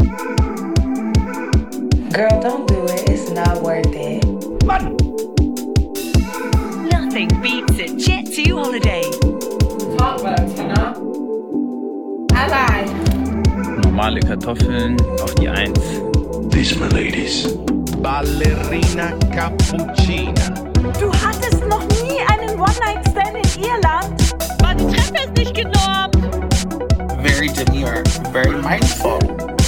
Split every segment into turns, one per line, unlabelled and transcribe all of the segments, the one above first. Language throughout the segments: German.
Girl, don't do it. It's not worth it.
Mann!
Nothing beats a Jet2 holiday.
Talk about it, you know? I lied.
Normale Kartoffeln auf die 1.
These are my ladies.
Ballerina Cappuccina.
Du hattest noch nie einen One-Night-Stand in Irland?
War die Treppe ist nicht genormt.
Very demure, very mindful.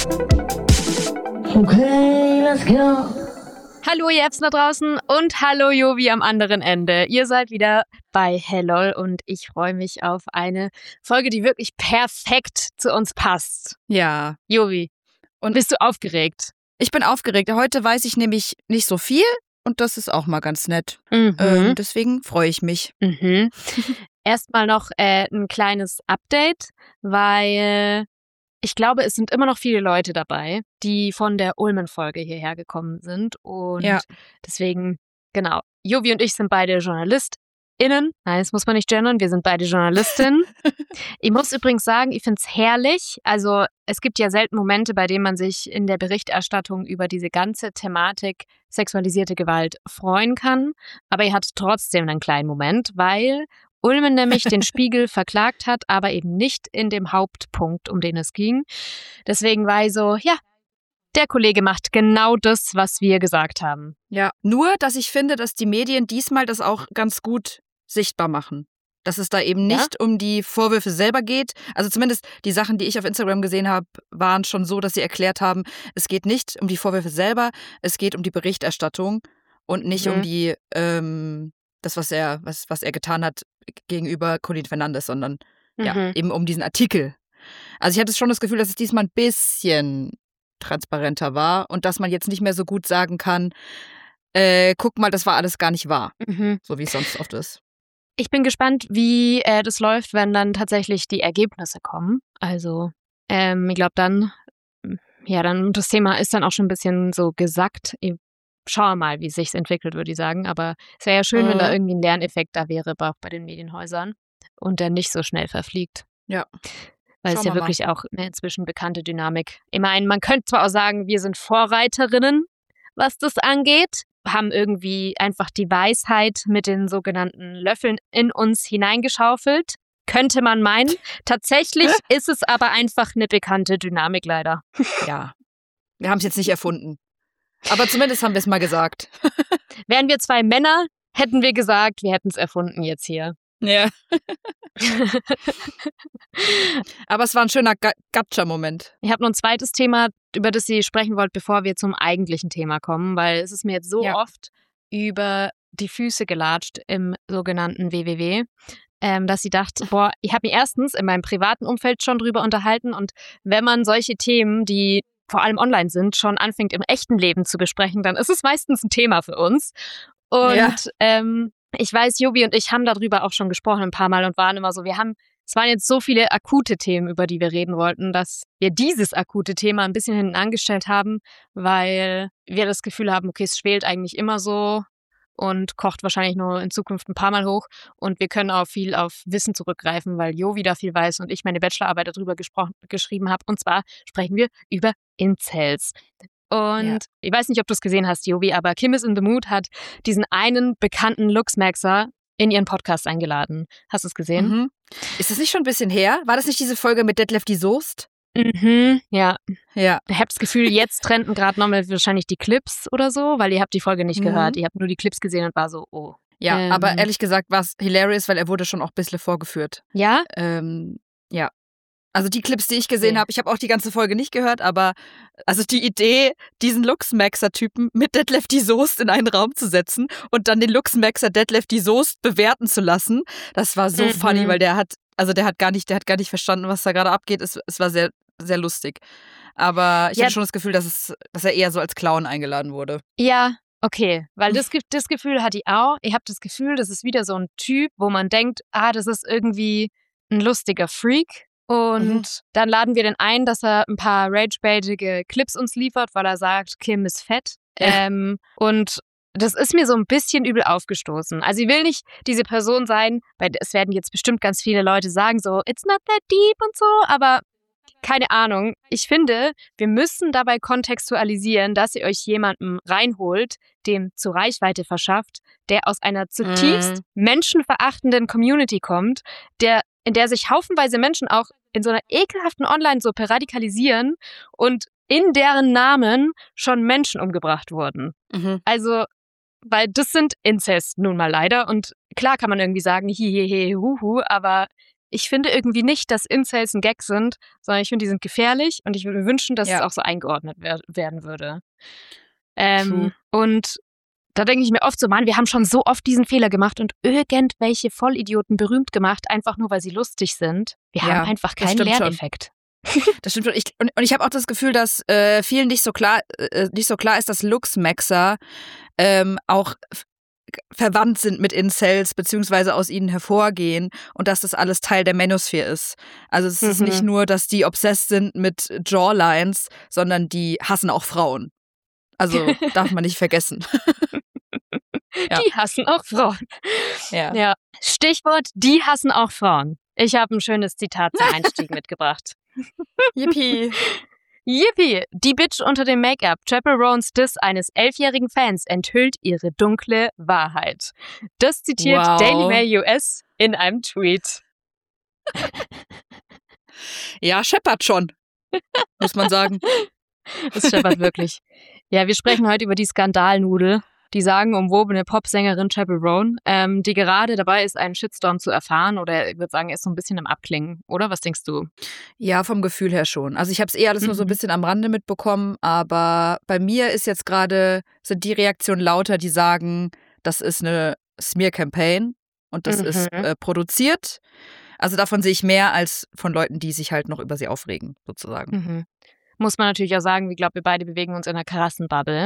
Okay, let's go.
Hallo ihr Apps da draußen und hallo Jovi am anderen Ende. Ihr seid wieder bei Hellol und ich freue mich auf eine Folge, die wirklich perfekt zu uns passt.
Ja.
Jovi, und bist du aufgeregt?
Ich bin aufgeregt. Heute weiß ich nämlich nicht so viel und das ist auch mal ganz nett. Deswegen freue ich mich.
Erstmal noch ein kleines Update, weil ich glaube, es sind immer noch viele Leute dabei, die von der Ulmen-Folge hierher gekommen sind. Und deswegen, genau, Jovi und ich sind beide JournalistInnen. Nein, das muss man nicht gendern, wir sind beide Journalistinnen. Ich muss übrigens sagen, ich finde es herrlich. Also es gibt ja selten Momente, bei denen man sich in der Berichterstattung über diese ganze Thematik sexualisierte Gewalt freuen kann. Aber ihr hattet trotzdem einen kleinen Moment, weil Ulmen nämlich den Spiegel verklagt hat, aber eben nicht in dem Hauptpunkt, um den es ging. Deswegen war ich so, ja, der Kollege macht genau das, was wir gesagt haben.
Ja, nur, dass ich finde, dass die Medien diesmal das auch ganz gut sichtbar machen. Dass es da eben nicht um die Vorwürfe selber geht. Also zumindest die Sachen, die ich auf Instagram gesehen habe, waren schon so, dass sie erklärt haben, es geht nicht um die Vorwürfe selber, es geht um die Berichterstattung und nicht um die das, was er getan hat gegenüber Colin Fernandes, sondern eben um diesen Artikel. Also ich hatte schon das Gefühl, dass es diesmal ein bisschen transparenter war und dass man jetzt nicht mehr so gut sagen kann, guck mal, das war alles gar nicht wahr, so wie es sonst oft ist.
Ich bin gespannt, wie das läuft, wenn dann tatsächlich die Ergebnisse kommen. Also ich glaube dann das Thema ist dann auch schon ein bisschen so gesackt. Schauen wir mal, wie es sich entwickelt, würde ich sagen. Aber es wäre ja schön, wenn da irgendwie ein Lerneffekt da wäre, auch bei den Medienhäusern und der nicht so schnell verfliegt.
Ja.
Weil es ja wirklich auch eine inzwischen bekannte Dynamik. Ich meine, man könnte zwar auch sagen, wir sind Vorreiterinnen, was das angeht, haben irgendwie einfach die Weisheit mit den sogenannten Löffeln in uns hineingeschaufelt. Könnte man meinen. Tatsächlich ist es aber einfach eine bekannte Dynamik leider.
Ja, wir haben es jetzt nicht erfunden. Aber zumindest haben wir es mal gesagt.
Wären wir zwei Männer, hätten wir gesagt, wir hätten es erfunden jetzt hier.
Ja. Aber es war ein schöner Gatscha-Moment.
Ich habe noch ein zweites Thema, über das ihr sprechen wollt, bevor wir zum eigentlichen Thema kommen, weil es ist mir jetzt so oft über die Füße gelatscht im sogenannten WWW, dass ich dachte, ich habe mich erstens in meinem privaten Umfeld schon drüber unterhalten und wenn man solche Themen, die vor allem online sind, schon anfängt im echten Leben zu besprechen, dann ist es meistens ein Thema für uns. Und ich weiß, Jobi und ich haben darüber auch schon gesprochen ein paar Mal und waren immer so, es waren jetzt so viele akute Themen, über die wir reden wollten, dass wir dieses akute Thema ein bisschen hinten angestellt haben, weil wir das Gefühl haben, okay, es schwelt eigentlich immer so und kocht wahrscheinlich nur in Zukunft ein paar Mal hoch und wir können auch viel auf Wissen zurückgreifen, weil Jovi da viel weiß und ich meine Bachelorarbeit darüber geschrieben habe und zwar sprechen wir über Incels. Und ich weiß nicht, ob du es gesehen hast, Jovi, aber Kim is in the Mood hat diesen einen bekannten Luxmaxer in ihren Podcast eingeladen. Hast du es gesehen?
Ist das nicht schon ein bisschen her? War das nicht diese Folge mit Detlef die Soest?
Ja. Ich habe das Gefühl, jetzt trenden gerade nochmal wahrscheinlich die Clips oder so, weil ihr habt die Folge nicht gehört. Ihr habt nur die Clips gesehen und war so, oh.
Ja, aber ehrlich gesagt war es hilarious, weil er wurde schon auch ein bisschen vorgeführt.
Ja?
Ja. Also die Clips, die ich gesehen habe, ich habe auch die ganze Folge nicht gehört, aber also die Idee, diesen Luxmaxer-Typen mit Detlef die Soest in einen Raum zu setzen und dann den Luxmaxer Detlef die Soest bewerten zu lassen, das war so funny, weil der hat gar nicht verstanden, was da gerade abgeht. Es war sehr, sehr lustig. Aber ich hatte schon das Gefühl, dass er eher so als Clown eingeladen wurde.
Ja, okay, weil das Gefühl hatte ich auch. Ich habe das Gefühl, das ist wieder so ein Typ, wo man denkt, das ist irgendwie ein lustiger Freak. Und dann laden wir den ein, dass er ein paar rage-baitige Clips uns liefert, weil er sagt, Kim ist fett. Und das ist mir so ein bisschen übel aufgestoßen. Also ich will nicht diese Person sein, weil es werden jetzt bestimmt ganz viele Leute sagen so, it's not that deep und so, aber keine Ahnung. Ich finde, wir müssen dabei kontextualisieren, dass ihr euch jemanden reinholt, dem zu Reichweite verschafft, der aus einer zutiefst menschenverachtenden Community kommt, in der sich haufenweise Menschen auch in so einer ekelhaften Online-Suppe radikalisieren und in deren Namen schon Menschen umgebracht wurden. Also, weil das sind Incest nun mal leider. Und klar kann man irgendwie sagen, hihihi, huhu, aber ich finde irgendwie nicht, dass Incels ein Gag sind, sondern ich finde, die sind gefährlich und ich würde mir wünschen, dass es auch so eingeordnet werden würde. Und da denke ich mir oft so, Mann, wir haben schon so oft diesen Fehler gemacht und irgendwelche Vollidioten berühmt gemacht, einfach nur, weil sie lustig sind. Wir haben einfach keinen Lerneffekt.
Das stimmt schon. Und ich habe auch das Gefühl, dass vielen nicht so klar ist, dass Luchsmaxer auch verwandt sind mit Incels, beziehungsweise aus ihnen hervorgehen und dass das alles Teil der Manosphere ist. Also es ist nicht nur, dass die obsessed sind mit Jawlines, sondern die hassen auch Frauen. Also darf man nicht vergessen.
Die hassen auch Frauen.
Ja.
Stichwort, die hassen auch Frauen. Ich habe ein schönes Zitat zum Einstieg mitgebracht.
Yippie.
Yippie! Die Bitch unter dem Make-up. Chappell Roans Diss eines 11-jährigen Fans enthüllt ihre dunkle Wahrheit. Das zitiert Daily Mail US in einem Tweet.
Ja, scheppert schon, muss man sagen.
Es scheppert wirklich. Ja, wir sprechen heute über die Skandalnudel, die sagenumwobene Popsängerin Chappell Roan, die gerade dabei ist, einen Shitstorm zu erfahren, oder ich würde sagen, er ist so ein bisschen im Abklingen, oder? Was denkst du?
Ja, vom Gefühl her schon. Also ich habe es alles nur so ein bisschen am Rande mitbekommen, aber bei mir ist jetzt gerade, sind die Reaktionen lauter, die sagen, das ist eine Smear-Campaign und das ist produziert. Also davon sehe ich mehr als von Leuten, die sich halt noch über sie aufregen, sozusagen.
Muss man natürlich auch sagen, ich glaube, wir beide bewegen uns in einer krassen Bubble.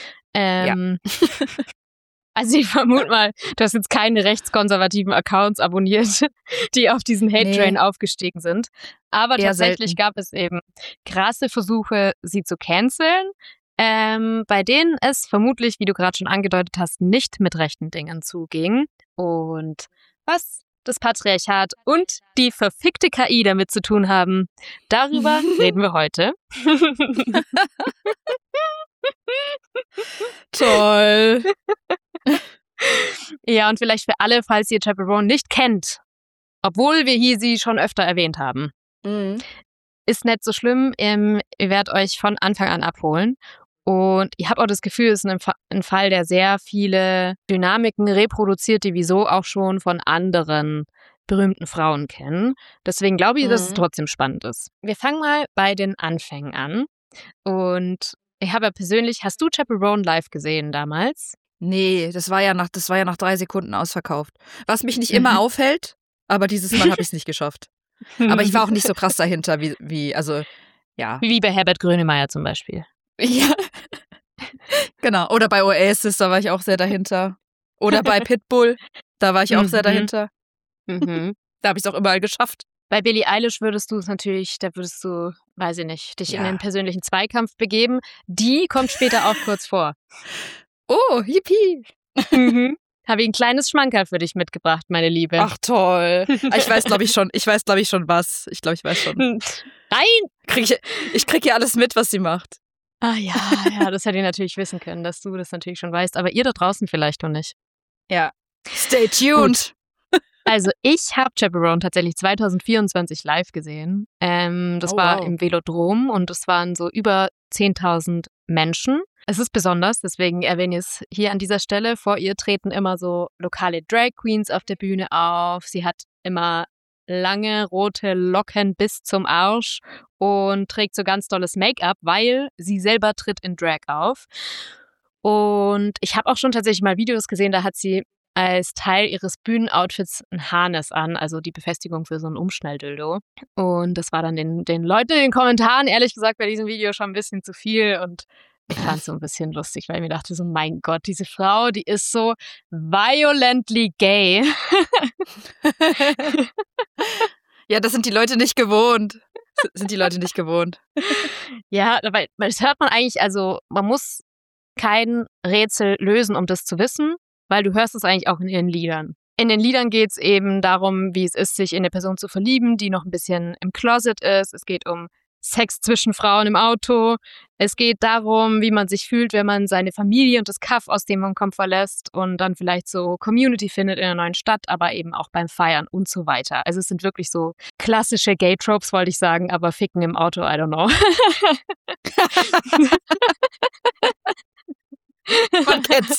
Also ich vermute mal, du hast jetzt keine rechtskonservativen Accounts abonniert, die auf diesen Hate-Train aufgestiegen sind. Aber tatsächlich gab es eben krasse Versuche, sie zu canceln, bei denen es vermutlich, wie du gerade schon angedeutet hast, nicht mit rechten Dingen zuging. Und was das Patriarchat und die verfickte KI damit zu tun haben, darüber reden wir heute.
Toll.
Ja, und vielleicht für alle, falls ihr Chappell Roan nicht kennt, obwohl wir hier sie schon öfter erwähnt haben. Ist nicht so schlimm, ihr werdet euch von Anfang an abholen. Und ich habe auch das Gefühl, es ist ein Fall, der sehr viele Dynamiken reproduziert, die wir so auch schon von anderen berühmten Frauen kennen. Deswegen glaube ich, dass es trotzdem spannend ist. Wir fangen mal bei den Anfängen an. Und ich habe ja persönlich, hast du Chappell Roan live gesehen damals?
Nee, das war ja nach 3 Sekunden ausverkauft. Was mich nicht immer aufhält, aber dieses Mal habe ich es nicht geschafft. Aber ich war auch nicht so krass dahinter, wie
bei Herbert Grönemeyer zum Beispiel.
Ja, genau. Oder bei Oasis, da war ich auch sehr dahinter. Oder bei Pitbull, da war ich auch sehr dahinter. Da habe ich es auch überall geschafft.
Bei Billie Eilish würdest du, weiß ich nicht, dich in den persönlichen Zweikampf begeben. Die kommt später auch kurz vor.
Oh, yippie.
Habe ich ein kleines Schmankerl für dich mitgebracht, meine Liebe.
Ach toll. Ich weiß, glaube ich schon was. Ich glaube, ich weiß schon.
Nein!
Ich krieg ja alles mit, was sie macht.
Ah ja, das hätte ich natürlich wissen können, dass du das natürlich schon weißt. Aber ihr da draußen vielleicht noch nicht.
Ja. Stay tuned.
Also ich habe Chappell Roan tatsächlich 2024 live gesehen. Das war im Velodrom und es waren so über 10.000 Menschen. Es ist besonders, deswegen erwähne ich es hier an dieser Stelle. Vor ihr treten immer so lokale Drag Queens auf der Bühne auf. Sie hat immer lange rote Locken bis zum Arsch und trägt so ganz tolles Make-up, weil sie selber tritt in Drag auf. Und ich habe auch schon tatsächlich mal Videos gesehen, da hat sie als Teil ihres Bühnenoutfits ein Harness an, also die Befestigung für so ein Umschnelldildo. Und das war dann den Leuten in den Kommentaren, ehrlich gesagt, bei diesem Video schon ein bisschen zu viel. Und ich fand es so ein bisschen lustig, weil ich mir dachte so, mein Gott, diese Frau, die ist so violently gay.
Ja, das sind die Leute nicht gewohnt.
Ja, weil das hört man eigentlich, also man muss kein Rätsel lösen, um das zu wissen, weil du hörst es eigentlich auch in ihren Liedern. In den Liedern geht es eben darum, wie es ist, sich in eine Person zu verlieben, die noch ein bisschen im Closet ist. Es geht um Sex zwischen Frauen im Auto. Es geht darum, wie man sich fühlt, wenn man seine Familie und das Kaff, aus dem man kommt, verlässt und dann vielleicht so Community findet in einer neuen Stadt, aber eben auch beim Feiern und so weiter. Also es sind wirklich so klassische Gay-Tropes, wollte ich sagen, aber Ficken im Auto, I don't know.
Man kennt's.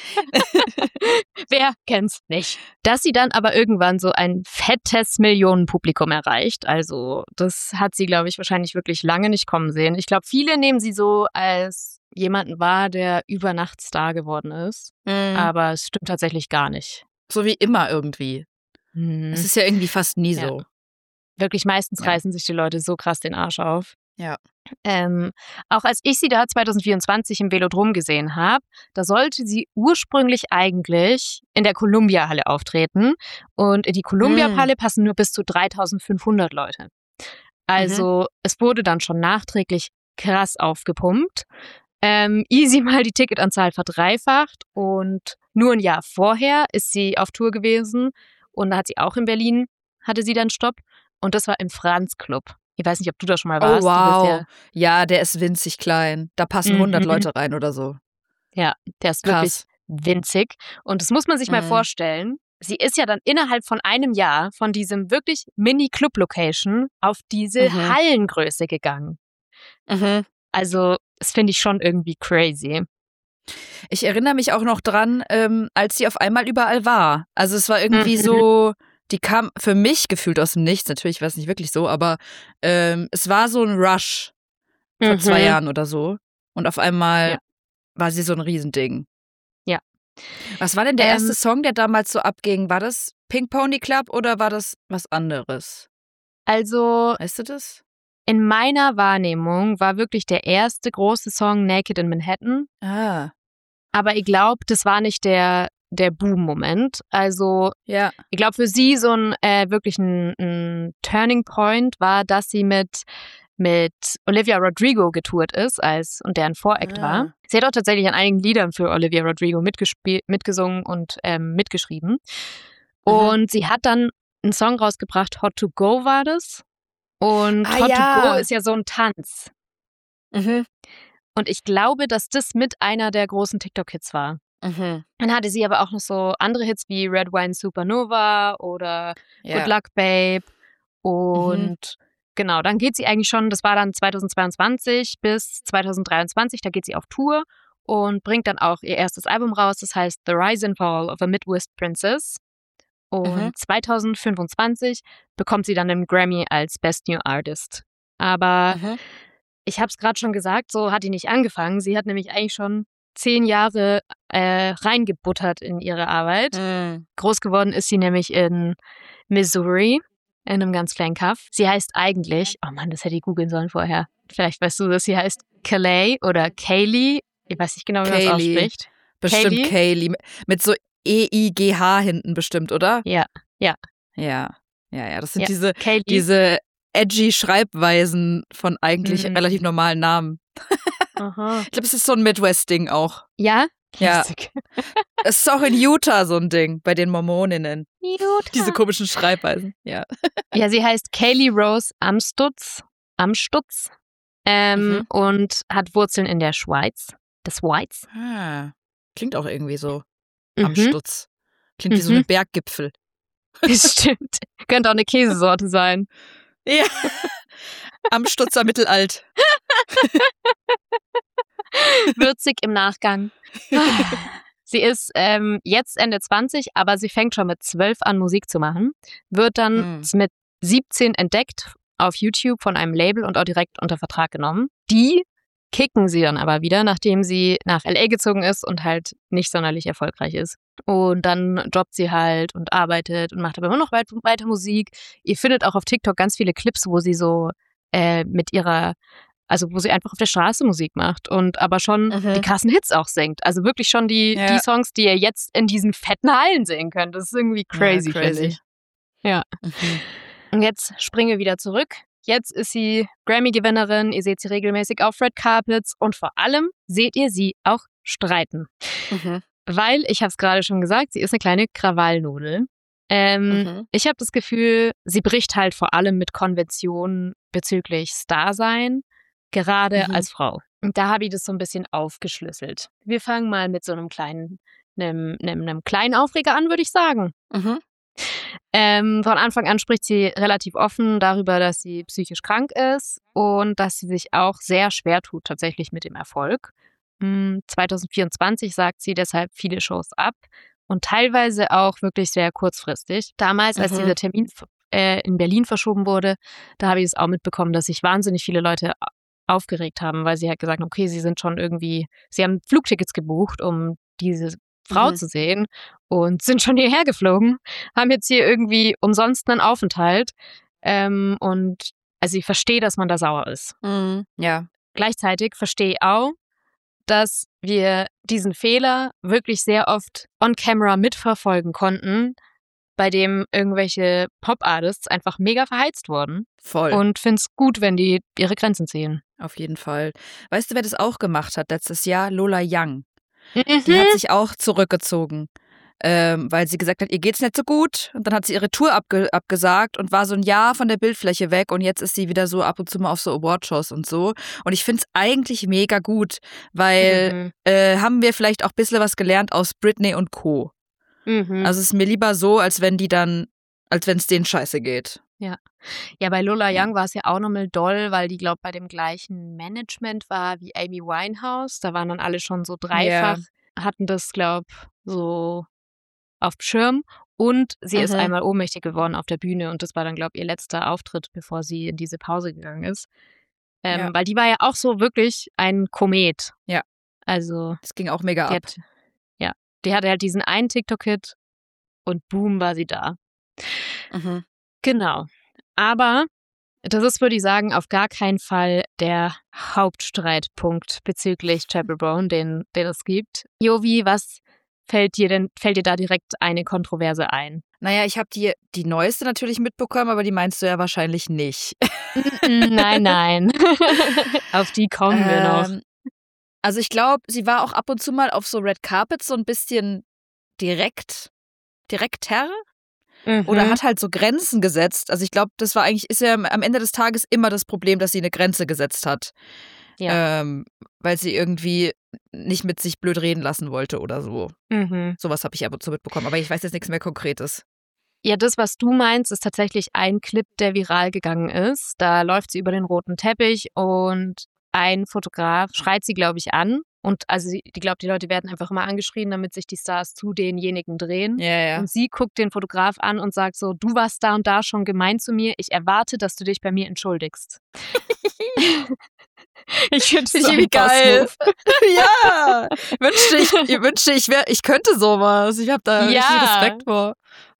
Wer kennt's nicht? Dass sie dann aber irgendwann so ein fettes Millionenpublikum erreicht, also das hat sie, glaube ich, wahrscheinlich wirklich lange nicht kommen sehen. Ich glaube, viele nehmen sie so als jemanden wahr, der Übernachtsstar geworden ist, aber es stimmt tatsächlich gar nicht.
So wie immer irgendwie. Es ist ja irgendwie fast nie
Ja.
so.
Wirklich, meistens reißen sich die Leute so krass den Arsch auf.
Ja.
Auch als ich sie da 2024 im Velodrom gesehen habe, da sollte sie ursprünglich eigentlich in der Columbia-Halle auftreten. Und in die Columbia-Halle passen nur bis zu 3.500 Leute. Also es wurde dann schon nachträglich krass aufgepumpt. Easy mal die Ticketanzahl verdreifacht. Und nur ein Jahr vorher ist sie auf Tour gewesen. Und da hat sie auch in Berlin, hatte sie dann Stopp. Und das war im Franz Club. Ich weiß nicht, ob du da schon mal warst.
Oh, wow.
Du bist
Ja, der ist winzig klein. Da passen 100 Leute rein oder so.
Ja, der ist
Krass.
wirklich winzig. Und das muss man sich mal vorstellen. Sie ist ja dann innerhalb von einem Jahr von diesem wirklich Mini-Club-Location auf diese Hallengröße gegangen. Also, das finde ich schon irgendwie crazy.
Ich erinnere mich auch noch dran, als sie auf einmal überall war. Also es war irgendwie so, die kam für mich gefühlt aus dem Nichts. Natürlich war es nicht wirklich so, aber es war so ein Rush vor 2 Jahren oder so. Und auf einmal war sie so ein Riesending.
Ja.
Was war denn der erste Song, der damals so abging? War das Pink Pony Club oder war das was anderes?
Also,
Weißt du das?
in meiner Wahrnehmung war wirklich der erste große Song Naked in Manhattan.
Ah,
Aber ich glaube, das war nicht der Boom-Moment. Also,
ja.
ich glaube, für sie so wirklich ein Turning Point war, dass sie mit Olivia Rodrigo getourt ist und deren Voract war. Sie hat auch tatsächlich an einigen Liedern für Olivia Rodrigo mitgesungen und mitgeschrieben. Und sie hat dann einen Song rausgebracht, Hot to Go war das. Und Hot to Go ist ja so ein Tanz. Und ich glaube, dass das mit einer der großen TikTok-Hits war. Dann hatte sie aber auch noch so andere Hits wie Red Wine Supernova oder Good Luck Babe. Und genau, dann geht sie eigentlich schon, das war dann 2022 bis 2023, da geht sie auf Tour und bringt dann auch ihr erstes Album raus, das heißt The Rise and Fall of a Midwest Princess. Und 2025 bekommt sie dann den Grammy als Best New Artist. Aber ich habe es gerade schon gesagt, so hat die nicht angefangen. Sie hat nämlich eigentlich schon 10 Jahre reingebuttert in ihre Arbeit. Groß geworden ist sie nämlich in Missouri, in einem ganz kleinen Kaff. Sie heißt eigentlich, oh Mann, das hätte ich googeln sollen vorher. Vielleicht weißt du das, sie heißt Kalei oder Kaylee. Ich weiß nicht genau, wie man es ausspricht.
Bestimmt Kaylee. Mit so E-I-G-H hinten bestimmt, oder?
Ja.
Das sind
Kaylee.
diese edgy Schreibweisen von eigentlich relativ normalen Namen. Ich glaube, es ist so ein Midwest-Ding auch.
Ja?
Ja. Es ist auch in Utah so ein Ding, bei den Mormoninnen.
Utah.
Diese komischen Schreibweisen, ja.
Ja, sie heißt Kaylee Rose Amstutz und hat Wurzeln in der Schweiz. Das Schweiz.
Klingt auch irgendwie so. Amstutz. Klingt wie so ein Berggipfel.
Stimmt. Könnte auch eine Käsesorte sein.
Ja. Amstutzer Mittelalt.
Würzig im Nachgang. Sie ist jetzt Ende 20, aber sie fängt schon mit 12 an, Musik zu machen. Wird dann mit 17 entdeckt auf YouTube von einem Label und auch direkt unter Vertrag genommen. Die kicken sie dann aber wieder, nachdem sie nach L.A. gezogen ist und halt nicht sonderlich erfolgreich ist. Und dann jobbt sie halt und arbeitet und macht aber immer noch weiter Musik. Ihr findet auch auf TikTok ganz viele Clips, wo sie so wo sie einfach auf der Straße Musik macht und aber schon die krassen Hits auch singt. Also wirklich schon die Songs, die ihr jetzt in diesen fetten Hallen singen könnt. Das ist irgendwie crazy. Finde ich. Ja. Und jetzt springen wir wieder zurück. Jetzt ist sie Grammy-Gewinnerin. Ihr seht sie regelmäßig auf Red Carpets und vor allem seht ihr sie auch streiten. Weil, ich habe es gerade schon gesagt, sie ist eine kleine Krawallnudel. Ich habe das Gefühl, sie bricht halt vor allem mit Konventionen bezüglich Starsein, gerade als Frau. Und da habe ich das so ein bisschen aufgeschlüsselt. Wir fangen mal mit so einem kleinen Aufreger an, würde ich sagen. Von Anfang an spricht sie relativ offen darüber, dass sie psychisch krank ist und dass sie sich auch sehr schwer tut tatsächlich mit dem Erfolg. 2024 sagt sie deshalb viele Shows ab und teilweise auch wirklich sehr kurzfristig. Damals, als dieser Termin in Berlin verschoben wurde, da habe ich es auch mitbekommen, dass sich wahnsinnig viele Leute aufgeregt haben, weil sie halt gesagt haben, okay, sie haben Flugtickets gebucht, um diese Frau zu sehen und sind schon hierher geflogen, haben jetzt hier irgendwie umsonst einen Aufenthalt und also ich verstehe, dass man da sauer ist.
Ja.
Gleichzeitig verstehe ich auch, dass wir diesen Fehler wirklich sehr oft on camera mitverfolgen konnten, bei dem irgendwelche Pop-Artists einfach mega verheizt wurden.
Voll.
Und finde es gut, wenn die ihre Grenzen ziehen.
Auf jeden Fall. Weißt du, wer das auch gemacht hat letztes Jahr? Lola Young. Die hat sich auch zurückgezogen, weil sie gesagt hat, ihr geht's nicht so gut. Und dann hat sie ihre Tour abgesagt und war so ein Jahr von der Bildfläche weg. Und jetzt ist sie wieder so ab und zu mal auf so Awardshows und so. Und ich finde es eigentlich mega gut, weil haben wir vielleicht auch ein bisschen was gelernt aus Britney und Co. Also es ist mir lieber so, als wenn es denen scheiße geht.
Ja, bei Lola Young war es ja auch nochmal doll, weil die, glaube ich, bei dem gleichen Management war wie Amy Winehouse. Da waren dann alle schon so dreifach, hatten das, glaube ich, so auf dem Schirm. Und sie ist einmal ohnmächtig geworden auf der Bühne und das war dann, glaube ich, ihr letzter Auftritt, bevor sie in diese Pause gegangen ist. Weil die war ja auch so wirklich ein Komet.
Ja.
Also.
Das ging auch mega ab.
Die hatte halt diesen einen TikTok-Hit und boom, war sie da. Genau. Aber das ist, würde ich sagen, auf gar keinen Fall der Hauptstreitpunkt bezüglich Chappell Brown, den es gibt. Jovi, was fällt dir da direkt eine Kontroverse ein?
Naja, ich habe die neueste natürlich mitbekommen, aber die meinst du ja wahrscheinlich nicht.
Nein. Auf die kommen wir noch.
Also ich glaube, sie war auch ab und zu mal auf so Red Carpets so ein bisschen direkter oder hat halt so Grenzen gesetzt. Also ich glaube, ist ja am Ende des Tages immer das Problem, dass sie eine Grenze gesetzt hat. Ja. Weil sie irgendwie nicht mit sich blöd reden lassen wollte oder so. Sowas habe ich ab und zu mitbekommen, aber ich weiß jetzt nichts mehr Konkretes.
Ja, das, was du meinst, ist tatsächlich ein Clip, der viral gegangen ist. Da läuft sie über den roten Teppich und ein Fotograf schreit sie, glaube ich, an. Und also die glaubt, die Leute werden einfach immer angeschrien, damit sich die Stars zu denjenigen drehen.
Ja.
Und sie guckt den Fotograf an und sagt so, du warst da und da schon gemein zu mir. Ich erwarte, dass du dich bei mir entschuldigst. Ich finde es so
geil. Ja. Ich könnte sowas. Ich habe da richtig Respekt vor.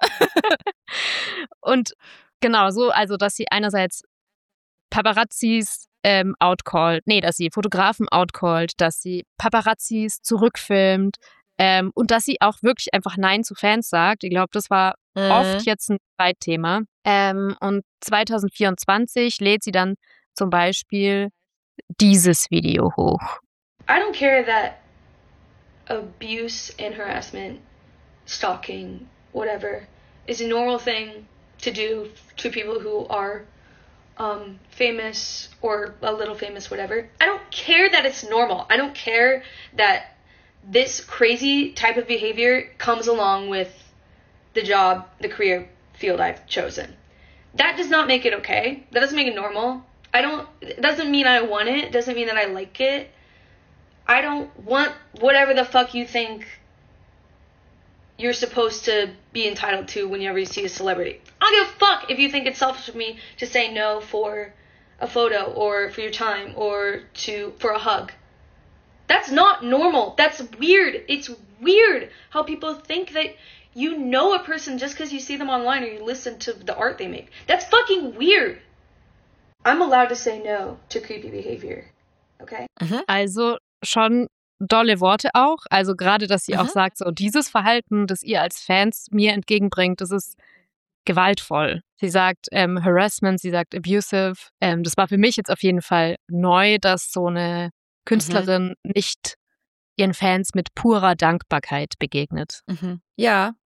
Und genau so, also dass sie einerseits Paparazzis dass sie Fotografen outcallt, dass sie Paparazzis zurückfilmt und dass sie auch wirklich einfach Nein zu Fans sagt. Ich glaube, das war oft jetzt ein Streitthema. Und 2024 lädt sie dann zum Beispiel dieses Video hoch.
I don't care that abuse and harassment, stalking, whatever, is a normal thing to do to people who are famous or a little famous, whatever. I don't care that it's normal. I don't care that this crazy type of behavior comes along with the job, the career field I've chosen. That does not make it okay. That doesn't make it normal. It doesn't mean I want it. It doesn't mean that I like it. I don't want whatever the fuck you think you're supposed to be entitled to whenever you see a celebrity. I don't give a fuck if you think it's selfish of me to say no for a photo or for your time or for a hug. That's not normal. That's weird. It's weird how people think that you know a person just because you see them online or you listen to the art they make. That's fucking weird. I'm allowed to say no to creepy behavior. Okay?
Also schon dolle Worte auch. Also gerade, dass sie auch sagt, so dieses Verhalten, das ihr als Fans mir entgegenbringt, das ist gewaltvoll. Sie sagt Harassment, sie sagt abusive. Das war für mich jetzt auf jeden Fall neu, dass so eine Künstlerin nicht ihren Fans mit purer Dankbarkeit begegnet.
Ja,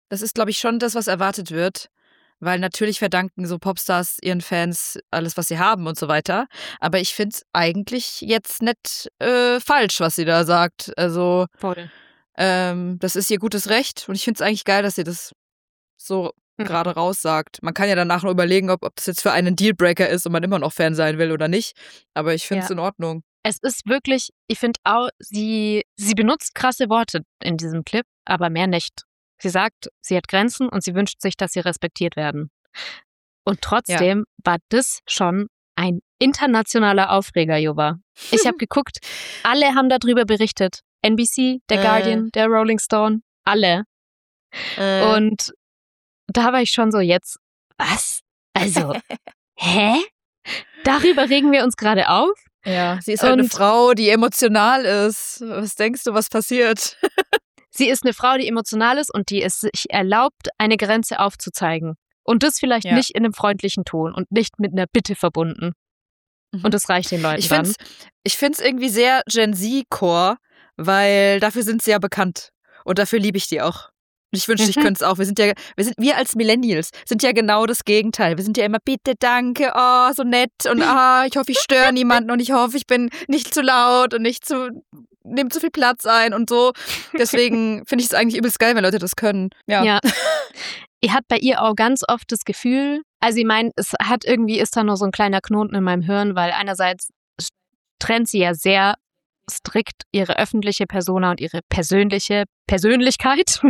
Das ist, glaube ich, schon das, was erwartet wird. Weil natürlich verdanken so Popstars ihren Fans alles, was sie haben und so weiter. Aber ich finde es eigentlich jetzt nicht falsch, was sie da sagt. Also,
Voll.
Das ist ihr gutes Recht. Und ich finde es eigentlich geil, dass sie das so gerade raussagt. Man kann ja danach noch überlegen, ob das jetzt für einen Dealbreaker ist und man immer noch Fan sein will oder nicht. Aber ich finde es in Ordnung.
Es ist wirklich, ich finde auch, sie benutzt krasse Worte in diesem Clip, aber mehr nicht. Sie sagt, sie hat Grenzen und sie wünscht sich, dass sie respektiert werden. Und trotzdem war das schon ein internationaler Aufreger, Jova. Ich habe geguckt, alle haben darüber berichtet. NBC, der Guardian, der Rolling Stone, alle. Und da war ich schon so, jetzt, was? Also, hä? Darüber regen wir uns gerade auf?
Ja, sie ist halt eine Frau, die emotional ist. Was denkst du, was passiert?
Sie ist eine Frau, die emotional ist und die es sich erlaubt, eine Grenze aufzuzeigen. Und das vielleicht nicht in einem freundlichen Ton und nicht mit einer Bitte verbunden. Und das reicht den Leuten dann.
Ich finde es irgendwie sehr Gen Z-Core, weil dafür sind sie ja bekannt. Und dafür liebe ich die auch. Und ich wünschte, ich könnte es auch. Wir als Millennials sind ja genau das Gegenteil. Wir sind ja immer, bitte, danke, oh, so nett und ich hoffe, ich störe niemanden und ich hoffe, ich bin nicht zu laut und nehme zu viel Platz ein und so. Deswegen finde ich es eigentlich übelst geil, wenn Leute das können. Ja.
Ich hatte bei ihr auch ganz oft das Gefühl, also ich meine, ist da nur so ein kleiner Knoten in meinem Hirn, weil einerseits trennt sie ja sehr strikt ihre öffentliche Persona und ihre persönliche Persönlichkeit.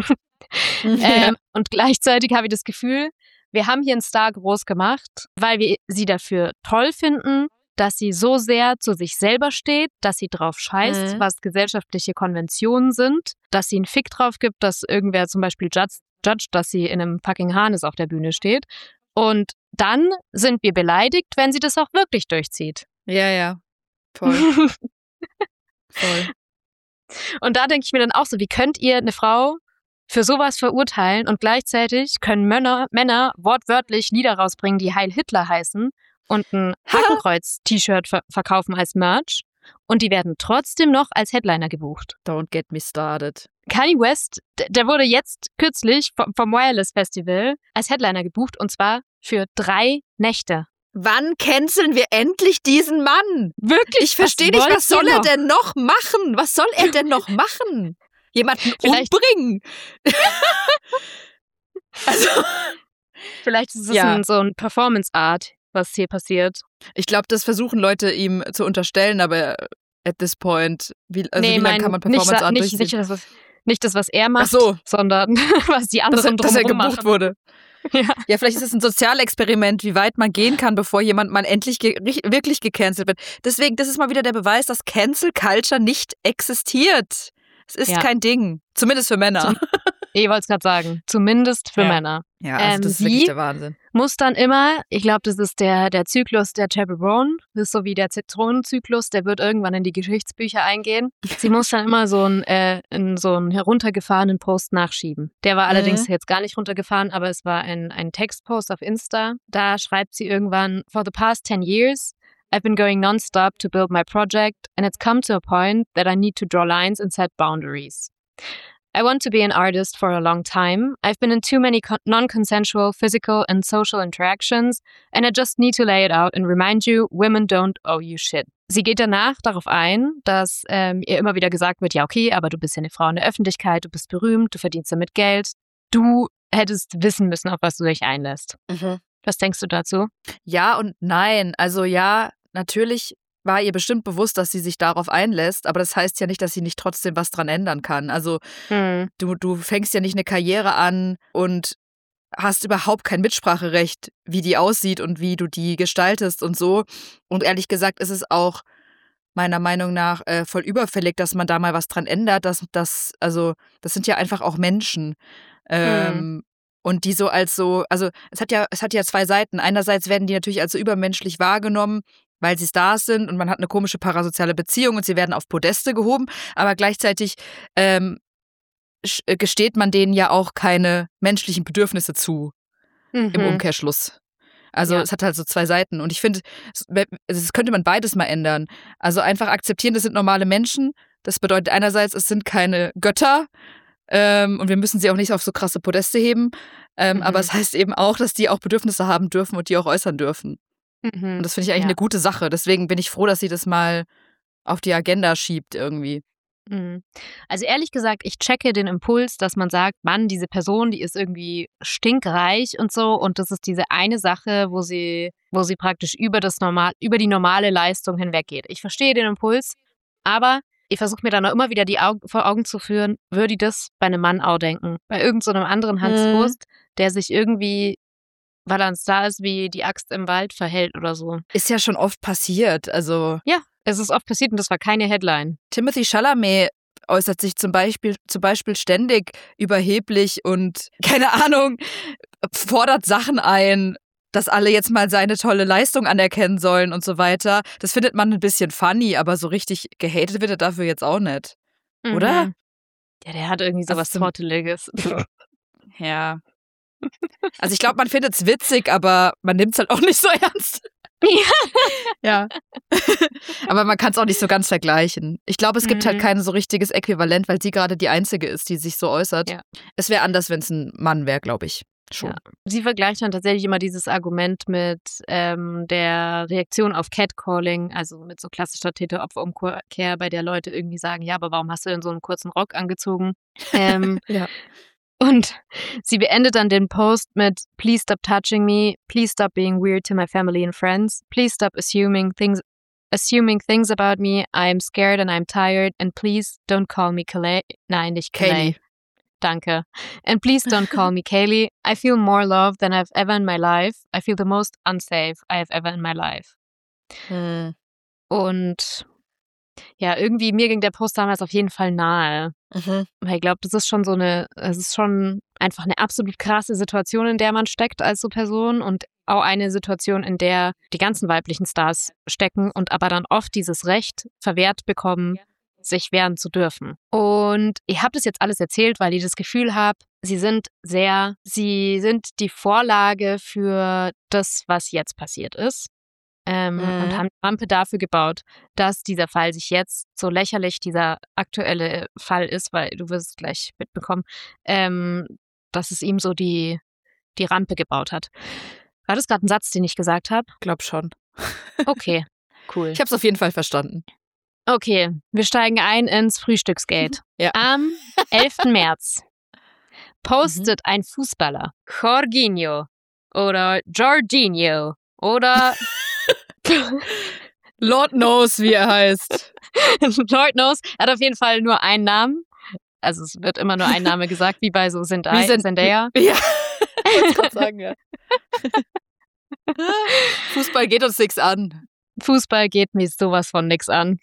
Und gleichzeitig habe ich das Gefühl, wir haben hier einen Star groß gemacht, weil wir sie dafür toll finden, dass sie so sehr zu sich selber steht, dass sie drauf scheißt, was gesellschaftliche Konventionen sind, dass sie einen Fick drauf gibt, dass irgendwer zum Beispiel judged, dass sie in einem fucking Harness auf der Bühne steht. Und dann sind wir beleidigt, wenn sie das auch wirklich durchzieht.
Ja. Voll. Voll.
Und da denke ich mir dann auch so, wie könnt ihr eine Frau für sowas verurteilen und gleichzeitig können Männer wortwörtlich Lieder rausbringen, die Heil Hitler heißen und ein Hakenkreuz-T-Shirt verkaufen als Merch und die werden trotzdem noch als Headliner gebucht.
Don't get me started.
Kanye West, der wurde jetzt kürzlich vom Wireless Festival als Headliner gebucht und zwar für 3 Nächte.
Wann canceln wir endlich diesen Mann?
Wirklich?
Ich verstehe nicht, was soll er denn noch machen? Was soll er denn noch machen? Jemanden umbringen?
Vielleicht ist es so ein Performance-Art, was hier passiert.
Ich glaube, das versuchen Leute ihm zu unterstellen, aber at this point, wie lange kann man Performance-Art durchziehen?
Nicht das, was er macht,
so.
sondern was die anderen
dass er gebucht
machen.
wurde. Ja, vielleicht ist es ein Sozialexperiment, wie weit man gehen kann, bevor jemand mal endlich wirklich gecancelt wird. Deswegen, das ist mal wieder der Beweis, dass Cancel Culture nicht existiert. Es ist kein Ding. Zumindest für Männer.
Ich wollte es gerade sagen. Zumindest für Männer.
Ja, also das ist wirklich der Wahnsinn.
Muss dann immer, ich glaube, das ist der Zyklus der Chaperone, das ist so wie der Zitronenzyklus, der wird irgendwann in die Geschichtsbücher eingehen. Sie muss dann immer so einen heruntergefahrenen Post nachschieben. Der war allerdings jetzt gar nicht runtergefahren, aber es war ein Textpost auf Insta. Da schreibt sie irgendwann, for the past 10 years, I've been going non-stop to build my project and it's come to a point that I need to draw lines and set boundaries. I want to be an artist for a long time. I've been in too many non-consensual physical and social interactions and I just need to lay it out and remind you, women don't owe you shit. Sie geht danach darauf ein, dass ihr immer wieder gesagt wird, ja okay, aber du bist ja eine Frau in der Öffentlichkeit, du bist berühmt, du verdienst damit Geld. Du hättest wissen müssen, auf was du dich einlässt. Was denkst du dazu? Ja und nein. Also ja, natürlich war ihr bestimmt bewusst, dass sie sich darauf einlässt, aber das heißt ja nicht, dass sie nicht trotzdem was dran ändern kann. Also du fängst ja nicht eine Karriere an und hast überhaupt kein Mitspracherecht, wie die aussieht und wie du die gestaltest und so. Und ehrlich gesagt ist es auch meiner Meinung nach voll überfällig, dass man da mal was dran ändert. Das sind ja einfach auch Menschen. Und die so also es hat ja 2 Seiten. Einerseits werden die natürlich als so übermenschlich wahrgenommen, weil sie Stars sind und man hat eine komische parasoziale Beziehung und sie werden auf Podeste gehoben, aber gleichzeitig gesteht man denen ja auch keine menschlichen Bedürfnisse zu im Umkehrschluss. Also es hat halt so 2 Seiten und ich finde, das könnte man beides mal ändern. Also einfach akzeptieren, das sind normale Menschen. Das bedeutet einerseits, es sind keine Götter
Und wir müssen sie auch nicht auf so krasse Podeste heben. Aber es heißt eben auch, dass die auch Bedürfnisse haben dürfen und die auch äußern dürfen. Und das finde ich eigentlich eine gute Sache. Deswegen bin ich froh, dass sie das mal auf die Agenda schiebt irgendwie.
Also ehrlich gesagt, ich checke den Impuls, dass man sagt, Mann, diese Person, die ist irgendwie stinkreich und so, und das ist diese eine Sache, wo sie praktisch über die normale Leistung hinweggeht. Ich verstehe den Impuls, aber ich versuche mir dann auch immer wieder vor Augen zu führen, würde ich das bei einem Mann auch denken. Bei irgend so einem anderen Hans Wurst, der sich irgendwie, weil er ein Star ist, wie die Axt im Wald verhält oder so.
Ist ja schon oft passiert, also.
Ja, es ist oft passiert und das war keine Headline.
Timothée Chalamet äußert sich zum Beispiel ständig überheblich und, keine Ahnung, fordert Sachen ein, dass alle jetzt mal seine tolle Leistung anerkennen sollen und so weiter. Das findet man ein bisschen funny, aber so richtig gehatet wird er dafür jetzt auch nicht. Oder?
Ja, der hat irgendwie sowas Trotteliges.
Ja. Also ich glaube, man findet es witzig, aber man nimmt es halt auch nicht so ernst. Ja. Aber man kann es auch nicht so ganz vergleichen. Ich glaube, es gibt halt kein so richtiges Äquivalent, weil sie gerade die Einzige ist, die sich so äußert. Ja. Es wäre anders, wenn es ein Mann wäre, glaube ich. Schon. Ja. Sie
vergleicht dann tatsächlich immer dieses Argument mit der Reaktion auf Catcalling, also mit so klassischer Täter-Opfer-Umkehr, bei der Leute irgendwie sagen, ja, aber warum hast du denn so einen kurzen Rock angezogen? Ja. Und sie beendet dann den Post mit "Please stop touching me, please stop being weird to my family and friends, please stop assuming things about me, I'm scared and I'm tired, and please don't call me Kalei." Nein, nicht Kalei. Danke. "And please don't call me Kaylee. I feel more loved than I've ever in my life. I feel the most unsafe I have ever in my life." Und ja, irgendwie mir ging der Post damals auf jeden Fall nahe. Weil ich glaube, es ist schon einfach eine absolut krasse Situation, in der man steckt als so Person, und auch eine Situation, in der die ganzen weiblichen Stars stecken und aber dann oft dieses Recht verwehrt bekommen, sich wehren zu dürfen. Und ich habe das jetzt alles erzählt, weil ich das Gefühl habe, sie sind die Vorlage für das, was jetzt passiert ist. Und haben eine Rampe dafür gebaut, dass dieser Fall sich jetzt, so lächerlich dieser aktuelle Fall ist, weil du wirst es gleich mitbekommen, dass es ihm so die Rampe gebaut hat. War das gerade ein Satz, den ich gesagt habe?
Glaub schon.
Okay, cool.
Ich habe es auf jeden Fall verstanden.
Okay, wir steigen ein ins Frühstücksgate.
Ja.
Am 11. März postet ein Fußballer, Jorginho oder Jorginho oder
Lord knows, wie er heißt.
Lord knows. Er hat auf jeden Fall nur einen Namen. Also es wird immer nur ein Name gesagt, wie bei so Zendaya.
Ja, ich kann sagen, ja. Fußball geht uns nichts an.
Fußball geht mir sowas von nix an.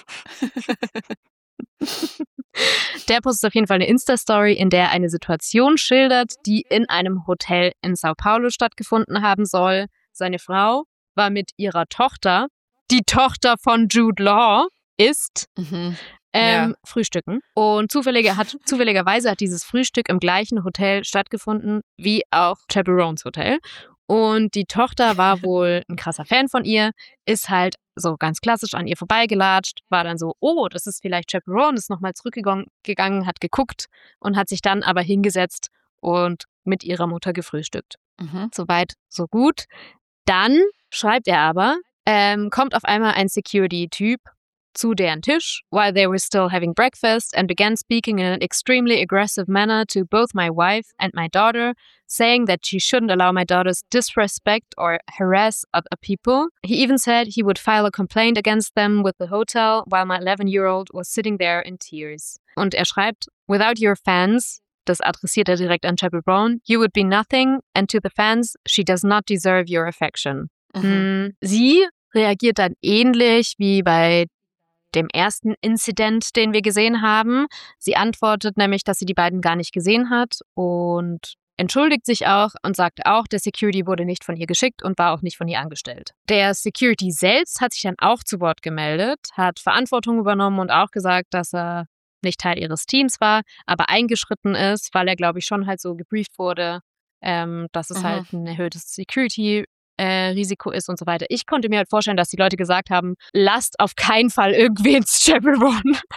Der postet auf jeden Fall eine Insta-Story, in der er eine Situation schildert, die in einem Hotel in Sao Paulo stattgefunden haben soll. Seine Frau war mit ihrer Tochter, die Tochter von Jude Law ist, frühstücken. Und zufälligerweise hat dieses Frühstück im gleichen Hotel stattgefunden wie auch Chaperones Hotel. Und die Tochter war wohl ein krasser Fan von ihr, ist halt so ganz klassisch an ihr vorbeigelatscht, war dann so, oh, das ist vielleicht Chaperone, ist nochmal zurückgegangen, hat geguckt und hat sich dann aber hingesetzt und mit ihrer Mutter gefrühstückt. Soweit, so gut. Dann schreibt er aber, kommt auf einmal ein Security-Typ zu deren Tisch, while they were still having breakfast, and began speaking in an extremely aggressive manner to both my wife and my daughter, saying that she shouldn't allow my daughters disrespect or harass other people. He even said he would file a complaint against them with the hotel, while my 11-year-old was sitting there in tears. Und er schreibt, without your fans, das adressiert er direkt an Chaperone, you would be nothing, and to the fans, she does not deserve your affection. Sie reagiert dann ähnlich wie bei dem ersten Incident, den wir gesehen haben. Sie antwortet nämlich, dass sie die beiden gar nicht gesehen hat und entschuldigt sich auch und sagt auch, der Security wurde nicht von ihr geschickt und war auch nicht von ihr angestellt. Der Security selbst hat sich dann auch zu Wort gemeldet, hat Verantwortung übernommen und auch gesagt, dass er nicht Teil ihres Teams war, aber eingeschritten ist, weil er, glaube ich, schon halt so gebrieft wurde, dass es halt ein erhöhtes Security-Risiko ist und so weiter. Ich konnte mir halt vorstellen, dass die Leute gesagt haben, lasst auf keinen Fall irgendwen ins Chaperone.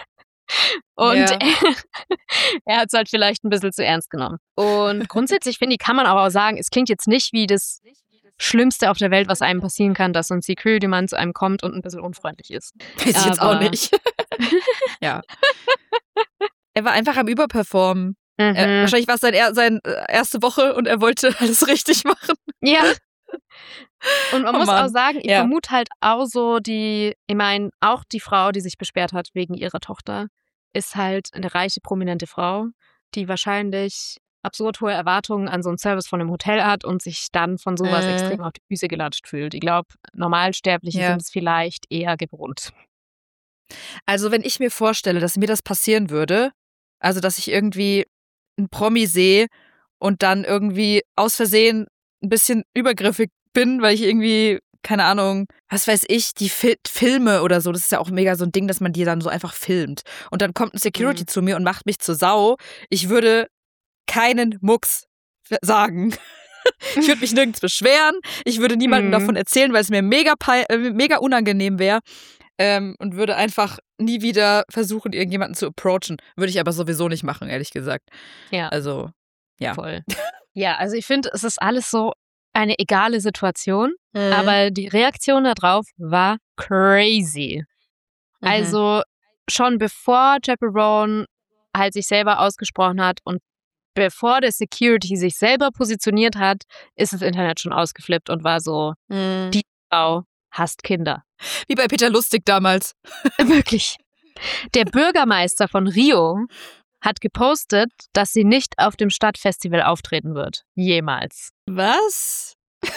Und er hat es halt vielleicht ein bisschen zu ernst genommen. Und grundsätzlich, finde ich, kann man aber auch sagen, es klingt jetzt nicht wie das Schlimmste auf der Welt, was einem passieren kann, dass so ein Security-Mann zu einem kommt und ein bisschen unfreundlich ist.
Weiß ich jetzt auch nicht. Ja. Er war einfach am Überperformen. Wahrscheinlich war es seine erste Woche und er wollte alles richtig machen.
Ja. Und man muss auch sagen, ich vermute halt auch so auch die Frau, die sich beschwert hat wegen ihrer Tochter, ist halt eine reiche, prominente Frau, die wahrscheinlich absurd hohe Erwartungen an so einen Service von einem Hotel hat und sich dann von sowas extrem auf die Füße gelatscht fühlt. Ich glaube, Normalsterbliche sind es vielleicht eher gewohnt.
Also wenn ich mir vorstelle, dass mir das passieren würde, also dass ich irgendwie einen Promi sehe und dann irgendwie aus Versehen ein bisschen übergriffig bin, weil ich irgendwie, keine Ahnung, was weiß ich, die Filme oder so, das ist ja auch mega so ein Ding, dass man die dann so einfach filmt. Und dann kommt ein Security zu mir und macht mich zur Sau. Ich würde keinen Mucks sagen. Ich würde mich nirgends beschweren. Ich würde niemandem davon erzählen, weil es mir mega unangenehm wäre. Und würde einfach nie wieder versuchen, irgendjemanden zu approachen. Würde ich aber sowieso nicht machen, ehrlich gesagt.
Ja.
Also, ja.
Voll. Ja, also ich finde, es ist alles so eine egale Situation, aber die Reaktion darauf war crazy. Also schon bevor Chaperone halt sich selber ausgesprochen hat und bevor der Security sich selber positioniert hat, ist das Internet schon ausgeflippt und war so, die Frau hasst Kinder.
Wie bei Peter Lustig damals.
Wirklich. Der Bürgermeister von Rio hat gepostet, dass sie nicht auf dem Stadtfestival auftreten wird. Jemals.
Was?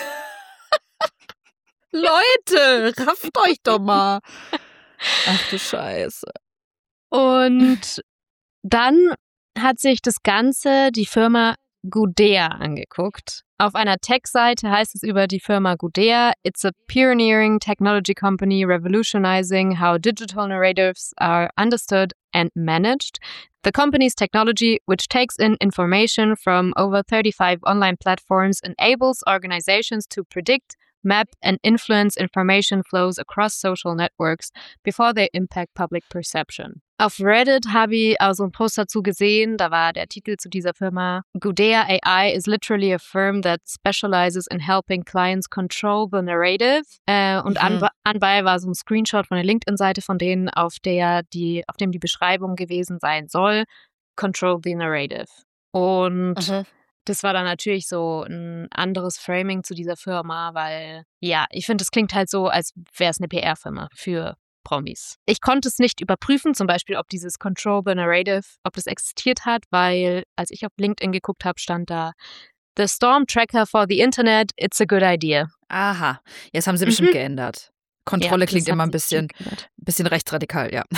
Leute, rafft euch doch mal. Ach du Scheiße.
Und dann hat sich das Ganze die Firma Gudea angeguckt. Auf einer Tech-Seite heißt es über die Firma Gudea, it's a pioneering technology company revolutionizing how digital narratives are understood and managed. The company's technology, which takes in information from over 35 online platforms, enables organizations to predict, map and influence information flows across social networks before they impact public perception. Auf Reddit habe ich auch so einen Post dazu gesehen, da war der Titel zu dieser Firma: Gudea AI is literally a firm that specializes in helping clients control the narrative. Und anbei war so ein Screenshot von der LinkedIn-Seite von denen, auf dem die Beschreibung gewesen sein soll: Control the narrative. Und das war dann natürlich so ein anderes Framing zu dieser Firma, weil, ja, ich finde, es klingt halt so, als wäre es eine PR-Firma für Promis. Ich konnte es nicht überprüfen, zum Beispiel, ob dieses Control the Narrative, ob das existiert hat, weil, als ich auf LinkedIn geguckt habe, stand da: The Storm Tracker for the Internet, it's a good idea.
Aha, jetzt haben sie bestimmt geändert. Kontrolle klingt immer ein bisschen rechtsradikal, ja.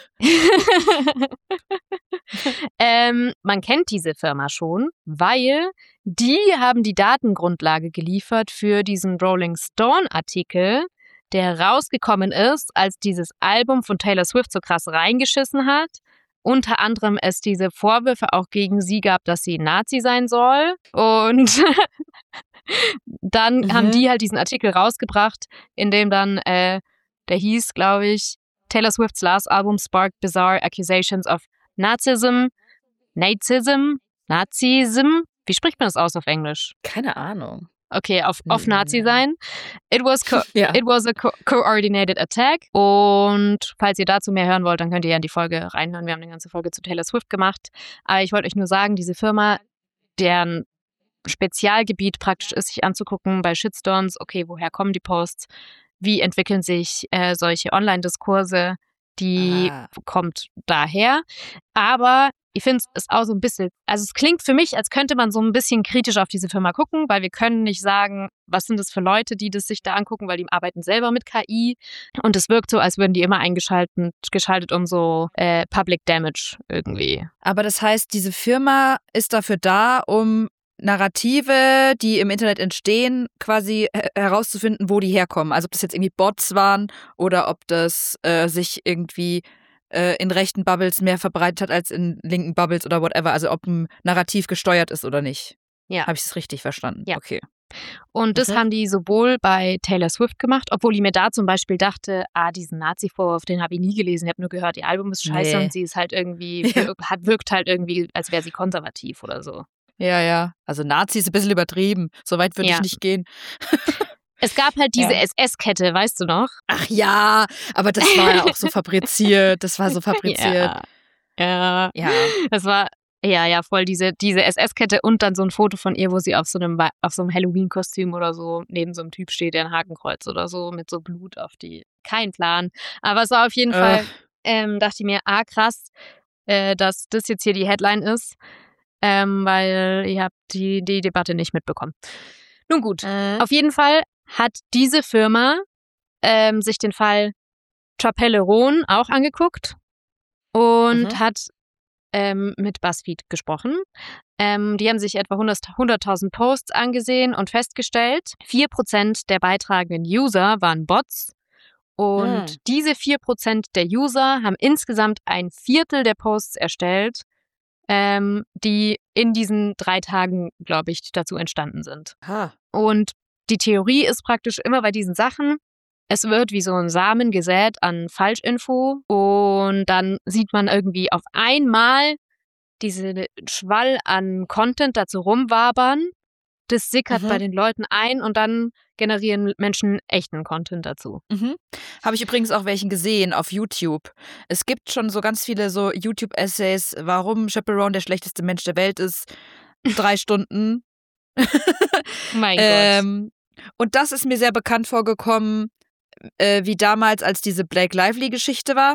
Man kennt diese Firma schon, weil die haben die Datengrundlage geliefert für diesen Rolling Stone-Artikel, der rausgekommen ist, als dieses Album von Taylor Swift so krass reingeschissen hat. Unter anderem es diese Vorwürfe auch gegen sie gab, dass sie Nazi sein soll. Und dann haben die halt diesen Artikel rausgebracht, in dem dann, der hieß, glaube ich, Taylor Swift's last album sparked bizarre accusations of Nazism. Wie spricht man das aus auf Englisch?
Keine Ahnung.
Okay, auf Nazi sein. It was a coordinated attack. Und falls ihr dazu mehr hören wollt, dann könnt ihr ja in die Folge reinhören. Wir haben eine ganze Folge zu Taylor Swift gemacht. Aber ich wollte euch nur sagen, diese Firma, deren Spezialgebiet praktisch ist, sich anzugucken bei Shitstorms, okay, woher kommen die Posts, wie entwickeln sich solche Online-Diskurse, die kommt daher. Aber ich finde es auch so ein bisschen, also es klingt für mich, als könnte man so ein bisschen kritisch auf diese Firma gucken, weil wir können nicht sagen, was sind das für Leute, die das sich da angucken, weil die arbeiten selber mit KI und es wirkt so, als würden die immer geschaltet um so Public Damage irgendwie.
Aber das heißt, diese Firma ist dafür da, um Narrative, die im Internet entstehen, quasi herauszufinden, wo die herkommen. Also ob das jetzt irgendwie Bots waren oder ob das sich irgendwie in rechten Bubbles mehr verbreitet hat als in linken Bubbles oder whatever. Also ob ein Narrativ gesteuert ist oder nicht.
Ja.
Habe ich es richtig verstanden?
Ja.
Okay.
Und das haben die sowohl bei Taylor Swift gemacht, obwohl ich mir da zum Beispiel dachte, diesen Nazi-Vorwurf, den habe ich nie gelesen. Ich habe nur gehört, ihr Album ist scheiße und sie ist halt irgendwie, wirkt halt irgendwie, als wäre sie konservativ oder so.
Ja. Also Nazi ist ein bisschen übertrieben. So weit würde ich nicht gehen.
Es gab halt diese SS-Kette, weißt du noch?
Ach ja, aber das war ja auch so fabriziert. Das war so fabriziert.
Ja. Das war voll diese SS-Kette und dann so ein Foto von ihr, wo sie auf so einem Halloween-Kostüm oder so neben so einem Typ steht, der ein Hakenkreuz oder so mit so Blut auf die. Kein Plan. Aber es war auf jeden Fall, dachte ich mir, krass, dass das jetzt hier die Headline ist, weil ihr habt die Debatte nicht mitbekommen. Nun gut, auf jeden Fall hat diese Firma sich den Fall Trapelleron auch angeguckt und hat mit BuzzFeed gesprochen. Die haben sich etwa 100.000 Posts angesehen und festgestellt, 4% der beitragenden User waren Bots und diese 4% der User haben insgesamt ein Viertel der Posts erstellt, die in diesen 3 Tagen, glaube ich, dazu entstanden sind. Und die Theorie ist praktisch immer bei diesen Sachen, es wird wie so ein Samen gesät an Falschinfo und dann sieht man irgendwie auf einmal diese Schwall an Content dazu rumwabern. Das sickert bei den Leuten ein und dann generieren Menschen echten Content dazu.
Habe ich übrigens auch welchen gesehen auf YouTube. Es gibt schon so ganz viele so YouTube-Essays, warum Chaperone der schlechteste Mensch der Welt ist. 3 Stunden.
Mein Gott.
Und das ist mir sehr bekannt vorgekommen, wie damals, als diese Blake Lively-Geschichte war,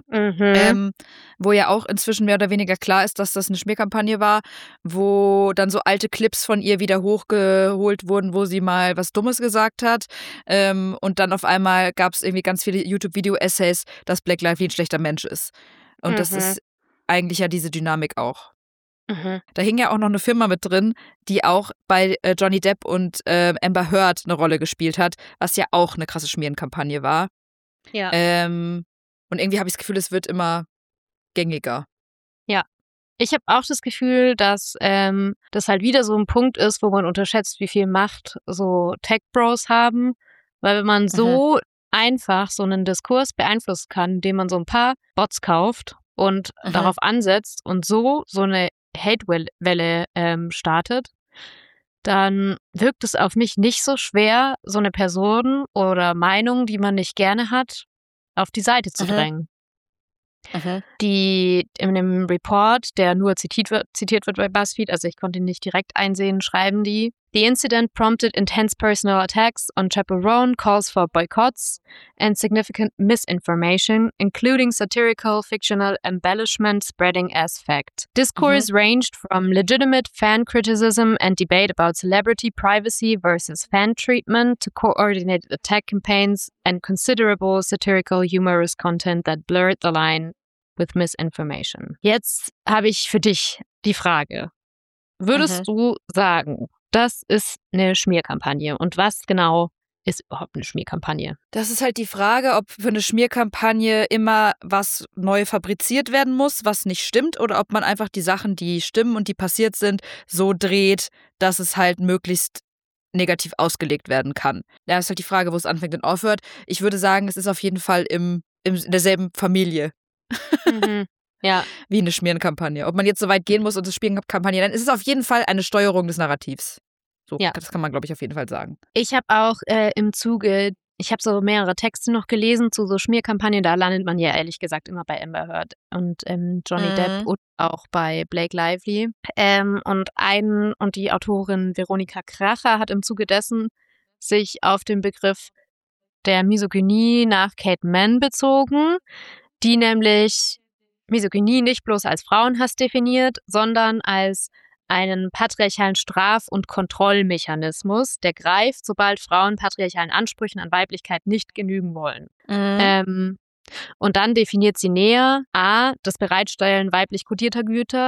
wo ja auch inzwischen mehr oder weniger klar ist, dass das eine Schmierkampagne war, wo dann so alte Clips von ihr wieder hochgeholt wurden, wo sie mal was Dummes gesagt hat. Und dann auf einmal gab es irgendwie ganz viele YouTube-Video-Essays, dass Blake Lively ein schlechter Mensch ist. Und das ist eigentlich ja diese Dynamik auch. Da hing ja auch noch eine Firma mit drin, die auch bei Johnny Depp und Amber Heard eine Rolle gespielt hat, was ja auch eine krasse Schmierenkampagne war.
Ja.
Und irgendwie habe ich das Gefühl, es wird immer gängiger.
Ja. Ich habe auch das Gefühl, dass das halt wieder so ein Punkt ist, wo man unterschätzt, wie viel Macht so Tech-Bros haben. Weil wenn man so einfach so einen Diskurs beeinflussen kann, indem man so ein paar Bots kauft und darauf ansetzt und so eine Hate-Welle startet, dann wirkt es auf mich nicht so schwer, so eine Person oder Meinung, die man nicht gerne hat, auf die Seite zu drängen. Die in dem Report, der nur zitiert wird bei BuzzFeed, also ich konnte ihn nicht direkt einsehen, schreiben die: The incident prompted intense personal attacks on Chaperone, calls for boycotts and significant misinformation, including satirical fictional embellishment spreading as fact. Discourse ranged from legitimate fan criticism and debate about celebrity privacy versus fan treatment to coordinated attack campaigns and considerable satirical humorous content that blurred the line with misinformation. Jetzt habe ich für dich die Frage. Würdest du sagen, das ist eine Schmierkampagne? Und was genau ist überhaupt eine Schmierkampagne?
Das ist halt die Frage, ob für eine Schmierkampagne immer was neu fabriziert werden muss, was nicht stimmt, oder ob man einfach die Sachen, die stimmen und die passiert sind, so dreht, dass es halt möglichst negativ ausgelegt werden kann. Ja, ist halt die Frage, wo es anfängt und aufhört. Ich würde sagen, es ist auf jeden Fall in derselben Familie.
Ja.
Wie eine Schmierenkampagne. Ob man jetzt so weit gehen muss und eine Schmierenkampagne, dann ist es auf jeden Fall eine Steuerung des Narrativs. So, das kann man, glaube ich, auf jeden Fall sagen.
Ich habe auch ich habe so mehrere Texte noch gelesen zu so Schmierkampagnen, da landet man ja ehrlich gesagt immer bei Amber Heard und Johnny Depp und auch bei Blake Lively. Und die Autorin Veronika Kracher hat im Zuge dessen sich auf den Begriff der Misogynie nach Kate Mann bezogen, die nämlich Misogynie nicht bloß als Frauenhass definiert, sondern als einen patriarchalen Straf- und Kontrollmechanismus, der greift, sobald Frauen patriarchalen Ansprüchen an Weiblichkeit nicht genügen wollen. Und dann definiert sie näher das Bereitstellen weiblich kodierter Güter.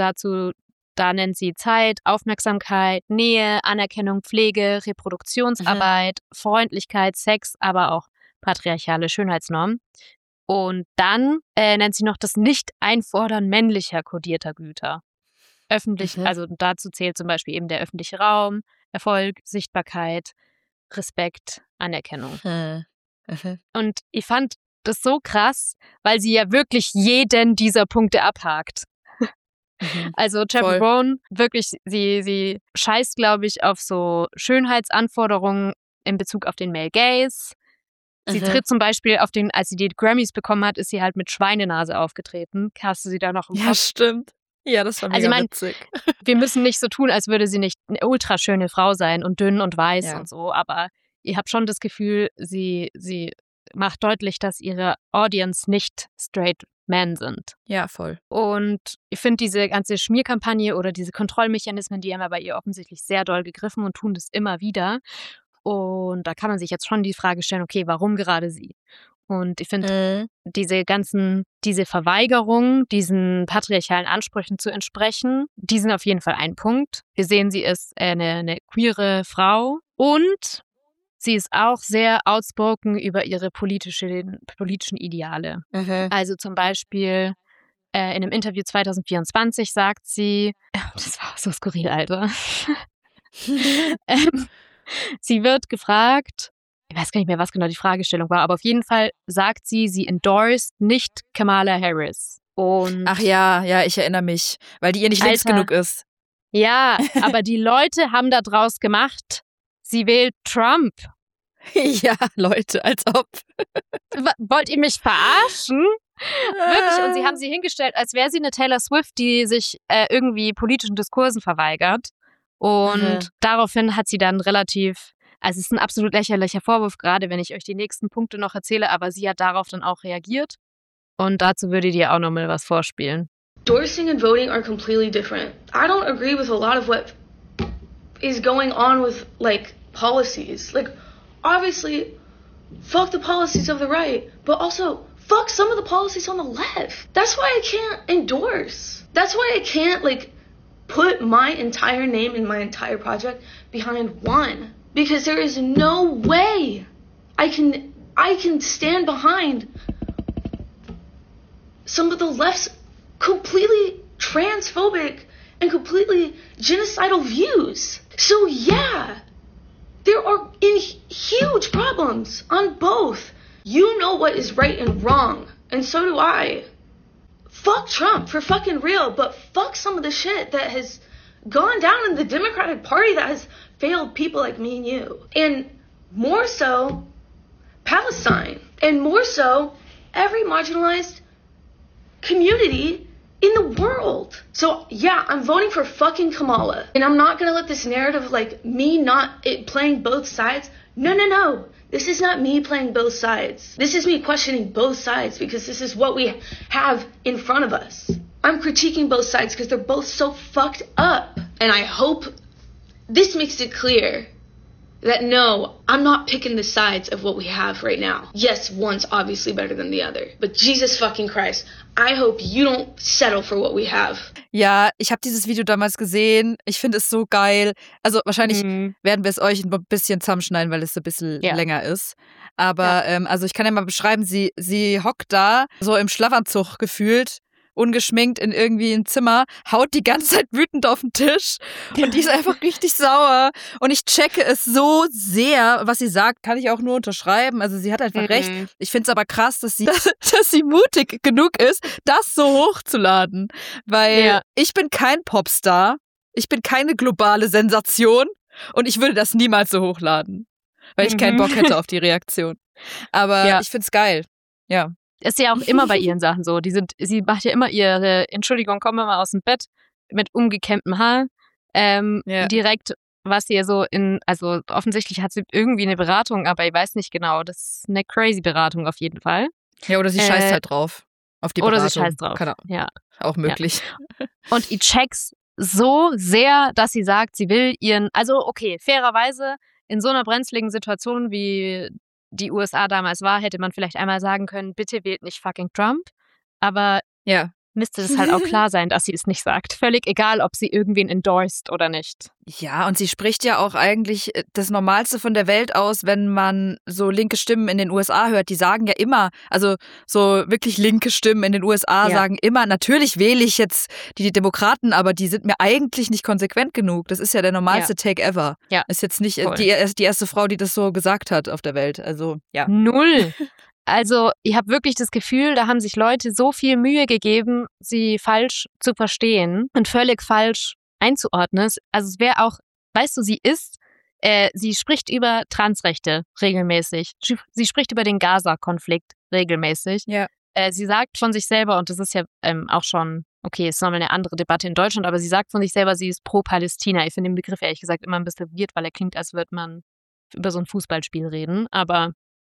Da nennt sie Zeit, Aufmerksamkeit, Nähe, Anerkennung, Pflege, Reproduktionsarbeit, Freundlichkeit, Sex, aber auch patriarchale Schönheitsnormen. Und dann nennt sie noch das Nicht-Einfordern männlicher kodierter Güter. Öffentlich, also dazu zählt zum Beispiel eben der öffentliche Raum, Erfolg, Sichtbarkeit, Respekt, Anerkennung. Und ich fand das so krass, weil sie ja wirklich jeden dieser Punkte abhakt. Also Chappell Roan, wirklich, sie scheißt, glaube ich, auf so Schönheitsanforderungen in Bezug auf den Male Gaze. Sie tritt zum Beispiel als sie die Grammys bekommen hat, ist sie halt mit Schweinenase aufgetreten. Hast du sie da noch im Kopf?
Ja, stimmt. Ja, das war mega witzig.
Wir müssen nicht so tun, als würde sie nicht eine ultra schöne Frau sein und dünn und weiß und so, aber ihr habt schon das Gefühl, sie macht deutlich, dass ihre Audience nicht straight men sind.
Ja, voll.
Und ich finde diese ganze Schmierkampagne oder diese Kontrollmechanismen, die haben ja bei ihr offensichtlich sehr doll gegriffen und tun das immer wieder. Und da kann man sich jetzt schon die Frage stellen, okay, warum gerade sie? Und ich finde, diese Verweigerung, diesen patriarchalen Ansprüchen zu entsprechen, die sind auf jeden Fall ein Punkt. Wir sehen, sie ist eine queere Frau und sie ist auch sehr outspoken über ihre politischen Ideale. Also zum Beispiel in einem Interview 2024 sagt sie, das war so skurril, Alter. Sie wird gefragt, ich weiß gar nicht mehr, was genau die Fragestellung war, aber auf jeden Fall sagt sie endorsed nicht Kamala Harris. Und
ach ja, ich erinnere mich, weil die ihr nicht links genug ist.
Ja, aber die Leute haben da draus gemacht, sie wählt Trump.
Ja, Leute, als ob.
Wollt ihr mich verarschen? Wirklich, und sie haben sie hingestellt, als wäre sie eine Taylor Swift, die sich irgendwie politischen Diskursen verweigert. Und daraufhin hat sie dann also es ist ein absolut lächerlicher Vorwurf, gerade wenn ich euch die nächsten Punkte noch erzähle, aber sie hat darauf dann auch reagiert. Und dazu würde ich dir auch nochmal was vorspielen.
Endorsing and voting are completely different. I don't agree with a lot of what is going on with, like, policies. Like, obviously, fuck the policies of the right, but also fuck some of the policies on the left. That's why I can't endorse. That's why I can't, like, put my entire name and my entire project behind one. Because there is no way I can stand behind some of the left's completely transphobic and completely genocidal views. So yeah, there are huge problems on both. You know what is right and wrong, and so do I. Fuck Trump for fucking real, but fuck some of the shit that has gone down in the Democratic Party that has failed people like me and you. And more so, Palestine. And more so, every marginalized community in the world. So yeah, I'm voting for fucking Kamala. And I'm not gonna let this narrative of like me playing both sides. No. This is not me playing both sides. This is me questioning both sides because this is what we have in front of us. I'm critiquing both sides because they're both so fucked up. And I hope this makes it clear that no, I'm not picking the sides of what we have right now. Yes, one's obviously better than the other. But Jesus fucking Christ, I hope you don't settle for what we have.
Ja, ich habe dieses Video damals gesehen. Ich finde es so geil. Also wahrscheinlich werden wir es euch ein bisschen zusammenschneiden, weil es ein bisschen länger ist. Aber also ich kann ja mal beschreiben, sie hockt da so im Schlafanzug gefühlt, ungeschminkt in irgendwie ein Zimmer, haut die ganze Zeit wütend auf den Tisch und die ist einfach richtig sauer und ich checke es so sehr, was sie sagt, kann ich auch nur unterschreiben, also sie hat einfach recht. Ich finde es aber krass, dass sie mutig genug ist, das so hochzuladen, weil ich bin kein Popstar, ich bin keine globale Sensation und ich würde das niemals so hochladen, weil ich keinen Bock hätte auf die Reaktion. Aber ich finde es geil, ja.
Ist ja auch immer bei ihren Sachen so. Sie macht ja immer ihre Entschuldigung, komm mal aus dem Bett mit umgekämmtem Haar. Direkt, was sie so also offensichtlich hat sie irgendwie eine Beratung, aber ich weiß nicht genau. Das ist eine crazy Beratung auf jeden Fall.
Ja, oder sie scheißt halt drauf. Auf die Beratung.
Oder sie scheißt drauf.
Ja. Auch möglich.
Ja. Und ich check's so sehr, dass sie sagt, sie will also okay, fairerweise in so einer brenzligen Situation wie die USA damals war, hätte man vielleicht einmal sagen können, bitte wählt nicht fucking Trump. Aber müsste das halt auch klar sein, dass sie es nicht sagt. Völlig egal, ob sie irgendwen endorsed oder nicht.
Ja, und sie spricht ja auch eigentlich das Normalste von der Welt aus, wenn man so linke Stimmen in den USA hört. Die sagen ja immer, also so wirklich linke Stimmen in den USA sagen immer, natürlich wähle ich jetzt die Demokraten, aber die sind mir eigentlich nicht konsequent genug. Das ist ja der normalste Take ever.
Ja.
Ist jetzt nicht die erste Frau, die das so gesagt hat auf der Welt. Also, ja.
Null. Also, ich habe wirklich das Gefühl, da haben sich Leute so viel Mühe gegeben, sie falsch zu verstehen und völlig falsch einzuordnen. Also, es wäre auch, weißt du, sie spricht über Transrechte regelmäßig. Sie spricht über den Gaza-Konflikt regelmäßig.
Ja.
Sie sagt von sich selber, und das ist ja auch schon, okay, ist nochmal eine andere Debatte in Deutschland, aber sie sagt von sich selber, sie ist pro Palästina. Ich finde den Begriff ehrlich gesagt immer ein bisschen weird, weil er klingt, als würde man über so ein Fußballspiel reden, aber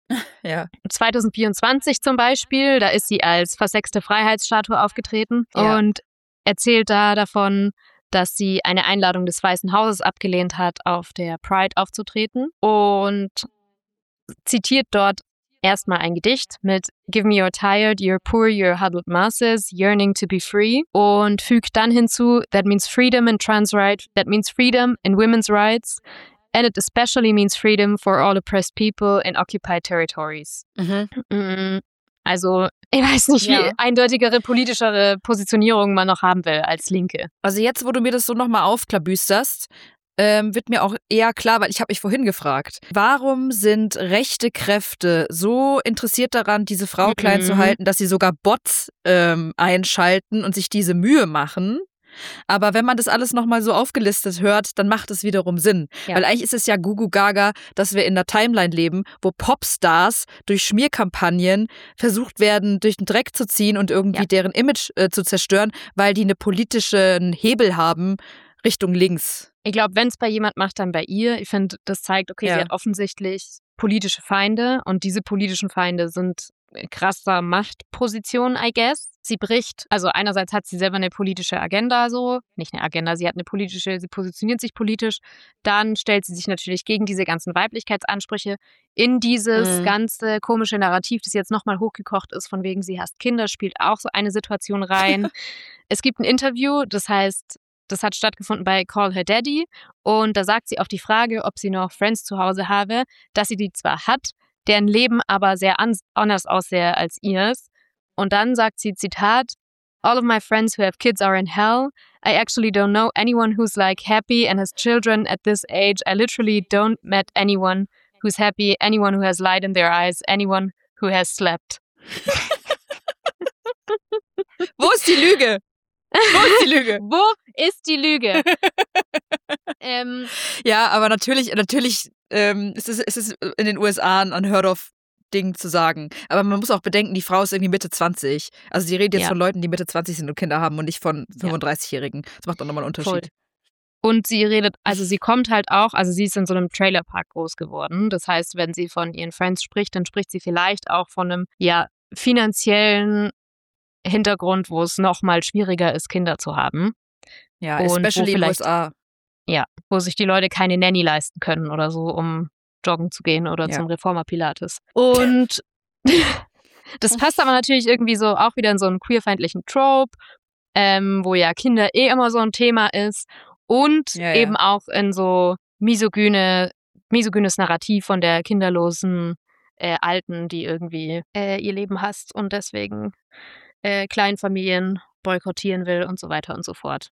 2024 zum Beispiel, da ist sie als versexte Freiheitsstatue aufgetreten und erzählt da davon, dass sie eine Einladung des Weißen Hauses abgelehnt hat, auf der Pride aufzutreten und zitiert dort erstmal ein Gedicht mit Give me your tired, your poor, your huddled masses, yearning to be free und fügt dann hinzu, that means freedom in trans rights, that means freedom in women's rights, and it especially means freedom for all oppressed people in occupied territories. Also, ich weiß nicht, wie eindeutigere, politischere Positionierung man noch haben will als Linke.
Also jetzt, wo du mir das so nochmal aufklabüsterst, wird mir auch eher klar, weil ich habe mich vorhin gefragt, warum sind rechte Kräfte so interessiert daran, diese Frau klein zu halten, dass sie sogar Bots einschalten und sich diese Mühe machen? Aber wenn man das alles nochmal so aufgelistet hört, dann macht es wiederum Sinn. Ja. Weil eigentlich ist es ja Gugu Gaga, dass wir in einer Timeline leben, wo Popstars durch Schmierkampagnen versucht werden, durch den Dreck zu ziehen und irgendwie deren Image zu zerstören, weil die einen politischen Hebel haben Richtung links.
Ich glaube, wenn es bei jemand macht, dann bei ihr. Ich finde, das zeigt, okay, sie hat offensichtlich politische Feinde und diese politischen Feinde sind krasser Machtposition, I guess. Sie bricht, also einerseits hat sie selber eine politische Agenda, so, nicht eine Agenda, sie positioniert sich politisch, dann stellt sie sich natürlich gegen diese ganzen Weiblichkeitsansprüche in dieses ganze komische Narrativ, das jetzt nochmal hochgekocht ist, von wegen sie hasst Kinder, spielt auch so eine Situation rein. Es gibt ein Interview, das heißt, das hat stattgefunden bei Call Her Daddy und da sagt sie auf die Frage, ob sie noch Friends zu Hause habe, dass sie die zwar hat, deren Leben aber sehr anders aussehe als ihres. Und dann sagt sie, Zitat, All of my friends who have kids are in hell. I actually don't know anyone who's like happy and has children at this age. I literally don't met anyone who's happy, anyone who has light in their eyes, anyone who has slept.
Wo ist die Lüge? Wo ist die Lüge?
Wo ist die Lüge?
Ja, aber natürlich ist es in den USA ein Unheard-of-Ding zu sagen. Aber man muss auch bedenken, die Frau ist irgendwie Mitte 20. Also sie redet jetzt von Leuten, die Mitte 20 sind und Kinder haben und nicht von 35-Jährigen. Das macht auch nochmal einen Unterschied.
Voll. Und sie kommt halt auch, also sie ist in so einem Trailerpark groß geworden. Das heißt, wenn sie von ihren Friends spricht, dann spricht sie vielleicht auch von einem, finanziellen Hintergrund, wo es nochmal schwieriger ist, Kinder zu haben.
Ja, especially in den USA.
Ja, wo sich die Leute keine Nanny leisten können oder so, um joggen zu gehen oder zum Reformer Pilates. Und das passt aber natürlich irgendwie so auch wieder in so einen queerfeindlichen Trope, wo ja Kinder immer so ein Thema ist und eben auch in so misogynes Narrativ von der kinderlosen Alten, die irgendwie ihr Leben hasst und deswegen Kleinfamilien boykottieren will und so weiter und so fort.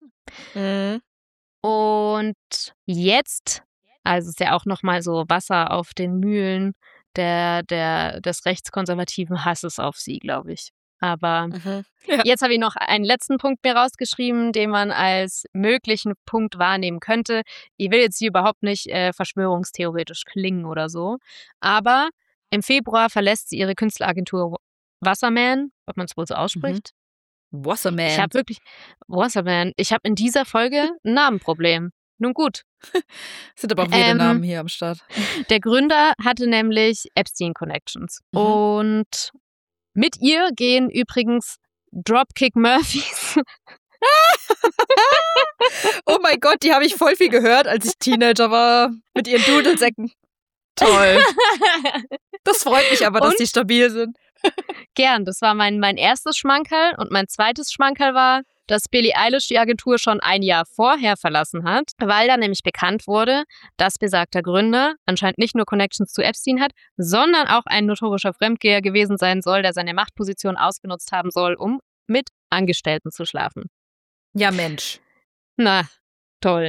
Und jetzt, also ist ja auch nochmal so Wasser auf den Mühlen des rechtskonservativen Hasses auf sie, glaube ich. Aber jetzt habe ich noch einen letzten Punkt mir rausgeschrieben, den man als möglichen Punkt wahrnehmen könnte. Ich will jetzt hier überhaupt nicht verschwörungstheoretisch klingen oder so, aber im Februar verlässt sie ihre Künstleragentur Wasserman, ob man es wohl so ausspricht.
Wasserman.
Ich habe in dieser Folge ein Namenproblem. Nun gut.
Sind aber auch viele Namen hier am Start.
Der Gründer hatte nämlich Epstein-Connections. Und mit ihr gehen übrigens Dropkick Murphys.
Oh mein Gott, die habe ich voll viel gehört, als ich Teenager war. Mit ihren Dudelsäcken. Toll. Das freut mich aber, dass die stabil sind.
Gern. Das war mein erstes Schmankerl. Und mein zweites Schmankerl war, dass Billie Eilish die Agentur schon ein Jahr vorher verlassen hat, weil da nämlich bekannt wurde, dass besagter Gründer anscheinend nicht nur Connections zu Epstein hat, sondern auch ein notorischer Fremdgeher gewesen sein soll, der seine Machtposition ausgenutzt haben soll, um mit Angestellten zu schlafen.
Ja, Mensch.
Na, toll.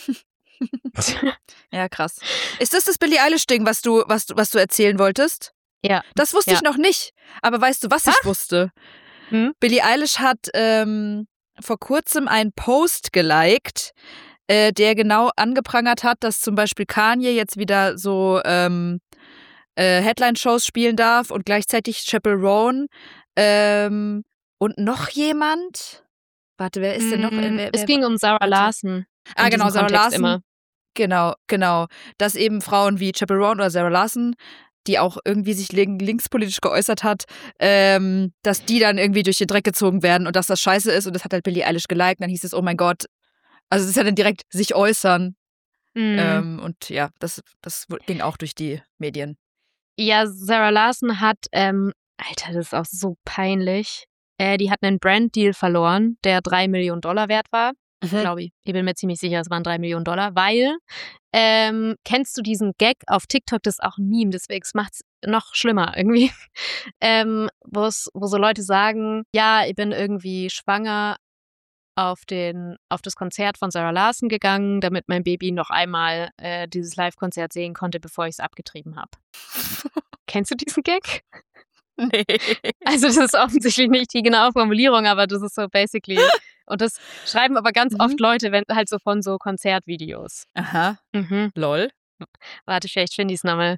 Ja, krass. Ist das Billie Eilish-Ding, was du erzählen wolltest?
Ja.
Das wusste ich noch nicht. Aber weißt du, was ich wusste? Billie Eilish hat vor kurzem einen Post geliked, der genau angeprangert hat, dass zum Beispiel Kanye jetzt wieder so Headline-Shows spielen darf und gleichzeitig Chappell Roan und noch jemand. Warte, wer ist denn noch?
Es ging um Zara Larsson.
Genau, Zara Larsson.
Immer.
Genau. Dass eben Frauen wie Chappell Roan oder Zara Larsson, die auch irgendwie sich linkspolitisch geäußert hat, dass die dann irgendwie durch den Dreck gezogen werden und dass das scheiße ist. Und das hat halt Billie Eilish geliked. Dann hieß es, oh mein Gott. Also es ist ja dann direkt sich äußern. Und ja, das ging auch durch die Medien.
Ja, Zara Larsson hat, Alter, das ist auch so peinlich. Die hat einen Brand-Deal verloren, der $3 Millionen wert war. Glaube ich. Ich bin mir ziemlich sicher, es waren $3 Millionen, weil, kennst du diesen Gag auf TikTok, das ist auch ein Meme, deswegen macht es noch schlimmer irgendwie, wo so Leute sagen, ja, ich bin irgendwie schwanger auf das Konzert von Zara Larsson gegangen, damit mein Baby noch einmal dieses Live-Konzert sehen konnte, bevor ich es abgetrieben habe. Kennst du diesen Gag?
Nee.
Also das ist offensichtlich nicht die genaue Formulierung, aber das ist so basically. Und das schreiben aber ganz oft Leute, wenn halt so von so Konzertvideos.
Aha. Lol.
Warte, vielleicht finde ich es nochmal,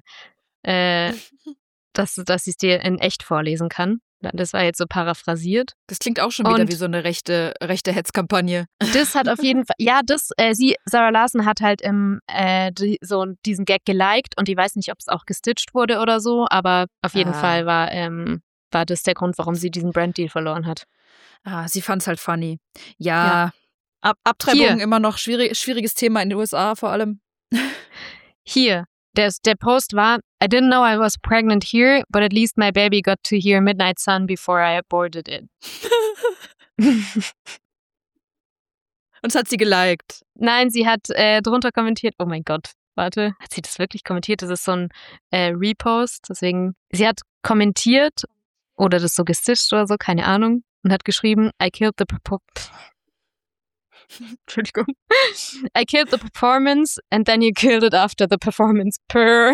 dass ich es dir in echt vorlesen kann. Das war jetzt so paraphrasiert.
Das klingt auch schon wieder wie so eine rechte Hetzkampagne.
Das hat auf jeden Fall, ja, Zara Larsson hat halt so diesen Gag geliked und ich weiß nicht, ob es auch gestitcht wurde oder so, aber auf jeden Fall war das der Grund, warum sie diesen Branddeal verloren hat.
Sie fand es halt funny. Ja. Abtreibung immer noch schwieriges Thema in den USA vor allem.
Hier. Der Post war, I didn't know I was pregnant here, but at least my baby got to hear Midnight Sun before I aborted it.
Und das hat sie geliked.
Nein, sie hat drunter kommentiert, oh mein Gott, warte, hat sie das wirklich kommentiert? Das ist so ein Repost, deswegen, sie hat kommentiert oder das so gestitcht oder so, keine Ahnung, und hat geschrieben, I killed the Entschuldigung. I killed the performance and then you killed it after the performance. Purr.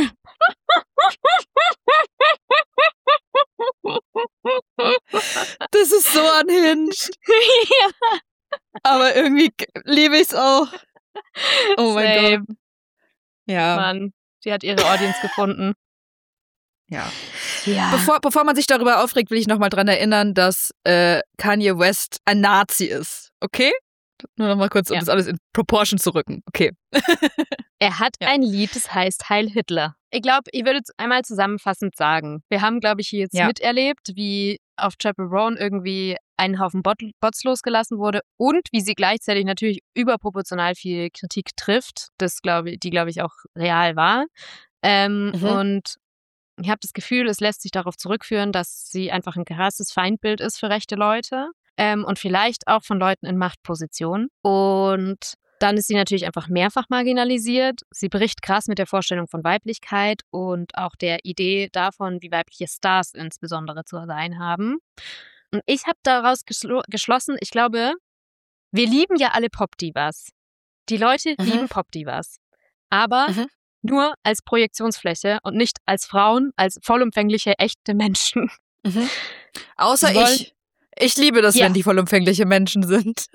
Das ist so unhinged.
Ja.
Aber irgendwie liebe ich es auch. Oh mein Gott. Ja.
Mann, sie hat ihre Audience gefunden.
Ja.
Ja.
Bevor man sich darüber aufregt, will ich nochmal dran erinnern, dass Kanye West ein Nazi ist. Okay? Nur noch mal kurz, um das alles in Proportion zu rücken. Okay.
Er hat ein Lied, das heißt Heil Hitler. Ich glaube, ich würde jetzt einmal zusammenfassend sagen, wir haben, glaube ich, hier jetzt miterlebt, wie auf Chappell Roan irgendwie einen Haufen Bots losgelassen wurde und wie sie gleichzeitig natürlich überproportional viel Kritik trifft, die, glaube ich, auch real war. Und ich habe das Gefühl, es lässt sich darauf zurückführen, dass sie einfach ein krasses Feindbild ist für rechte Leute. Und vielleicht auch von Leuten in Machtpositionen. Und dann ist sie natürlich einfach mehrfach marginalisiert. Sie bricht krass mit der Vorstellung von Weiblichkeit und auch der Idee davon, wie weibliche Stars insbesondere zu sein haben. Und ich habe daraus geschlossen, ich glaube, wir lieben ja alle Pop-Divas. Die Leute lieben Pop-Divas. Aber nur als Projektionsfläche und nicht als Frauen, als vollumfängliche, echte Menschen.
Außer ich. Ich liebe das, wenn die vollumfängliche Menschen sind.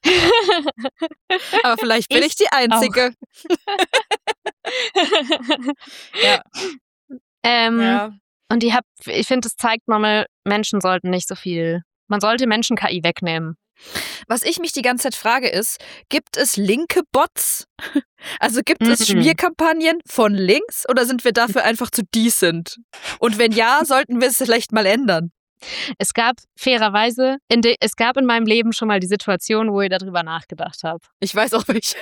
Aber vielleicht bin ich die Einzige.
Und ich finde, es zeigt nochmal, Menschen sollten nicht so viel, man sollte Menschen-KI wegnehmen.
Was ich mich die ganze Zeit frage ist, gibt es linke Bots? Also gibt es Schmierkampagnen von links oder sind wir dafür einfach zu decent? Und wenn ja, sollten wir es vielleicht mal ändern.
Es gab fairerweise, es gab in meinem Leben schon mal die Situation, wo ich darüber nachgedacht habe.
Ich weiß auch nicht.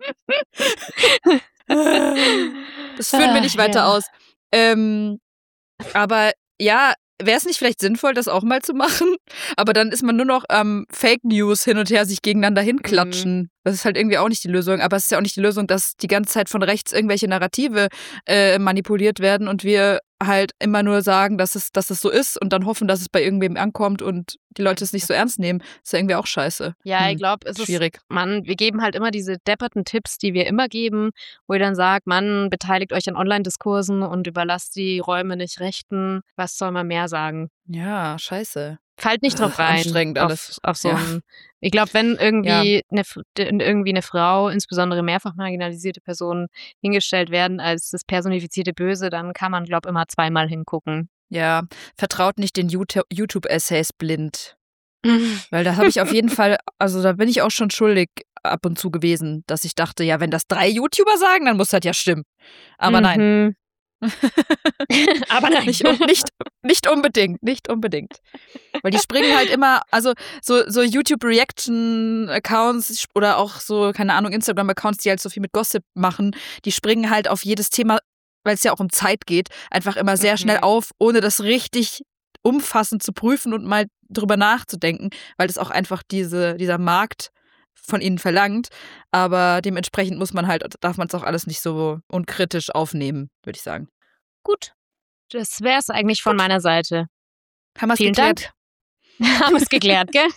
Das führen wir nicht weiter aus. Aber ja, wäre es nicht vielleicht sinnvoll, das auch mal zu machen? Aber dann ist man nur noch Fake News hin und her sich gegeneinander hinklatschen. Das ist halt irgendwie auch nicht die Lösung. Aber es ist ja auch nicht die Lösung, dass die ganze Zeit von rechts irgendwelche Narrative manipuliert werden und wir halt immer nur sagen, dass es so ist und dann hoffen, dass es bei irgendwem ankommt und die Leute es nicht so ernst nehmen. Das ist ja irgendwie auch scheiße.
Ja, ich glaube, es
schwierig.
Wir geben halt immer diese depperten Tipps, die wir immer geben, wo ihr dann sagt, beteiligt euch an Online-Diskursen und überlasst die Räume nicht Rechten. Was soll man mehr sagen?
Ja, scheiße.
Fallt nicht drauf rein.
Anstrengend alles.
Auf so ein, ich glaube, wenn irgendwie eine Frau, insbesondere mehrfach marginalisierte Personen, hingestellt werden als das personifizierte Böse, dann kann man, glaube ich, immer zweimal hingucken.
Ja, vertraut nicht den YouTube-Essays blind. Weil da habe ich auf jeden Fall, also da bin ich auch schon schuldig ab und zu gewesen, dass ich dachte, ja, wenn das 3 YouTuber sagen, dann muss das ja stimmen. Aber nein.
Aber nein.
Nicht unbedingt. Weil die springen halt immer, also so YouTube-Reaction-Accounts oder auch so, keine Ahnung, Instagram-Accounts, die halt so viel mit Gossip machen, die springen halt auf jedes Thema, weil es ja auch um Zeit geht, einfach immer sehr schnell auf, ohne das richtig umfassend zu prüfen und mal drüber nachzudenken, weil das auch einfach dieser Markt von ihnen verlangt. Aber dementsprechend darf man es auch alles nicht so unkritisch aufnehmen, würde ich sagen.
Gut. Das wäre es eigentlich von meiner Seite.
Haben wir es
geklärt? Haben wir es geklärt, gell?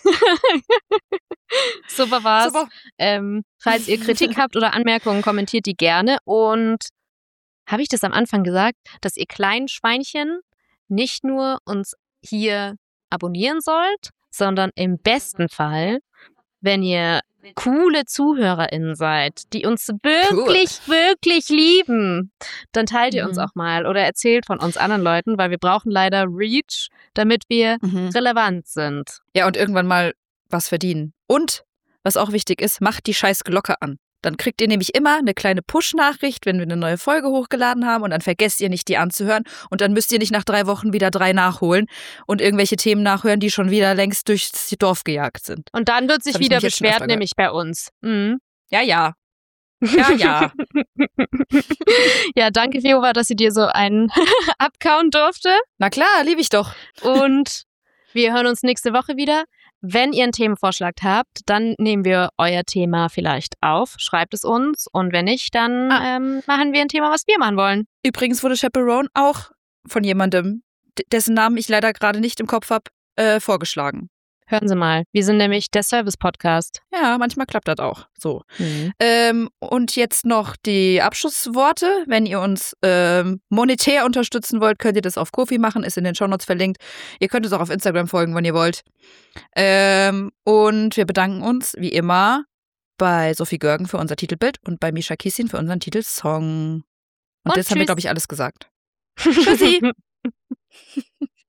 Super war's.
Super.
Falls ihr Kritik habt oder Anmerkungen, kommentiert die gerne. Und habe ich das am Anfang gesagt, dass ihr kleinen Schweinchen nicht nur uns hier abonnieren sollt, sondern im besten Fall, wenn ihr coole ZuhörerInnen seid, die uns wirklich lieben, dann teilt ihr uns auch mal oder erzählt von uns anderen Leuten, weil wir brauchen leider Reach, damit wir relevant sind.
Ja, und irgendwann mal was verdienen. Und, was auch wichtig ist, macht die scheiß Glocke an. Dann kriegt ihr nämlich immer eine kleine Push-Nachricht, wenn wir eine neue Folge hochgeladen haben und dann vergesst ihr nicht, die anzuhören und dann müsst ihr nicht nach 3 Wochen wieder 3 nachholen und irgendwelche Themen nachhören, die schon wieder längst durchs Dorf gejagt sind.
Und dann wird sich wieder beschwert, nämlich bei uns. Mhm.
Ja.
Ja, danke, Viola, dass ich dir so einen abkauen durfte.
Na klar, liebe ich doch.
Und wir hören uns nächste Woche wieder. Wenn ihr einen Themenvorschlag habt, dann nehmen wir euer Thema vielleicht auf, schreibt es uns und wenn nicht, dann machen wir ein Thema, was wir machen wollen.
Übrigens wurde Chaperone auch von jemandem, dessen Namen ich leider gerade nicht im Kopf habe, vorgeschlagen.
Hören Sie mal, wir sind nämlich der Service-Podcast.
Ja, manchmal klappt das auch so. Und jetzt noch die Abschlussworte. Wenn ihr uns monetär unterstützen wollt, könnt ihr das auf Ko-fi machen, ist in den Shownotes verlinkt. Ihr könnt uns auch auf Instagram folgen, wenn ihr wollt. Und wir bedanken uns, wie immer, bei Sophie Görgen für unser Titelbild und bei Misha Kissin für unseren Titelsong. Und jetzt haben wir, glaube ich, alles gesagt. Tschüssi!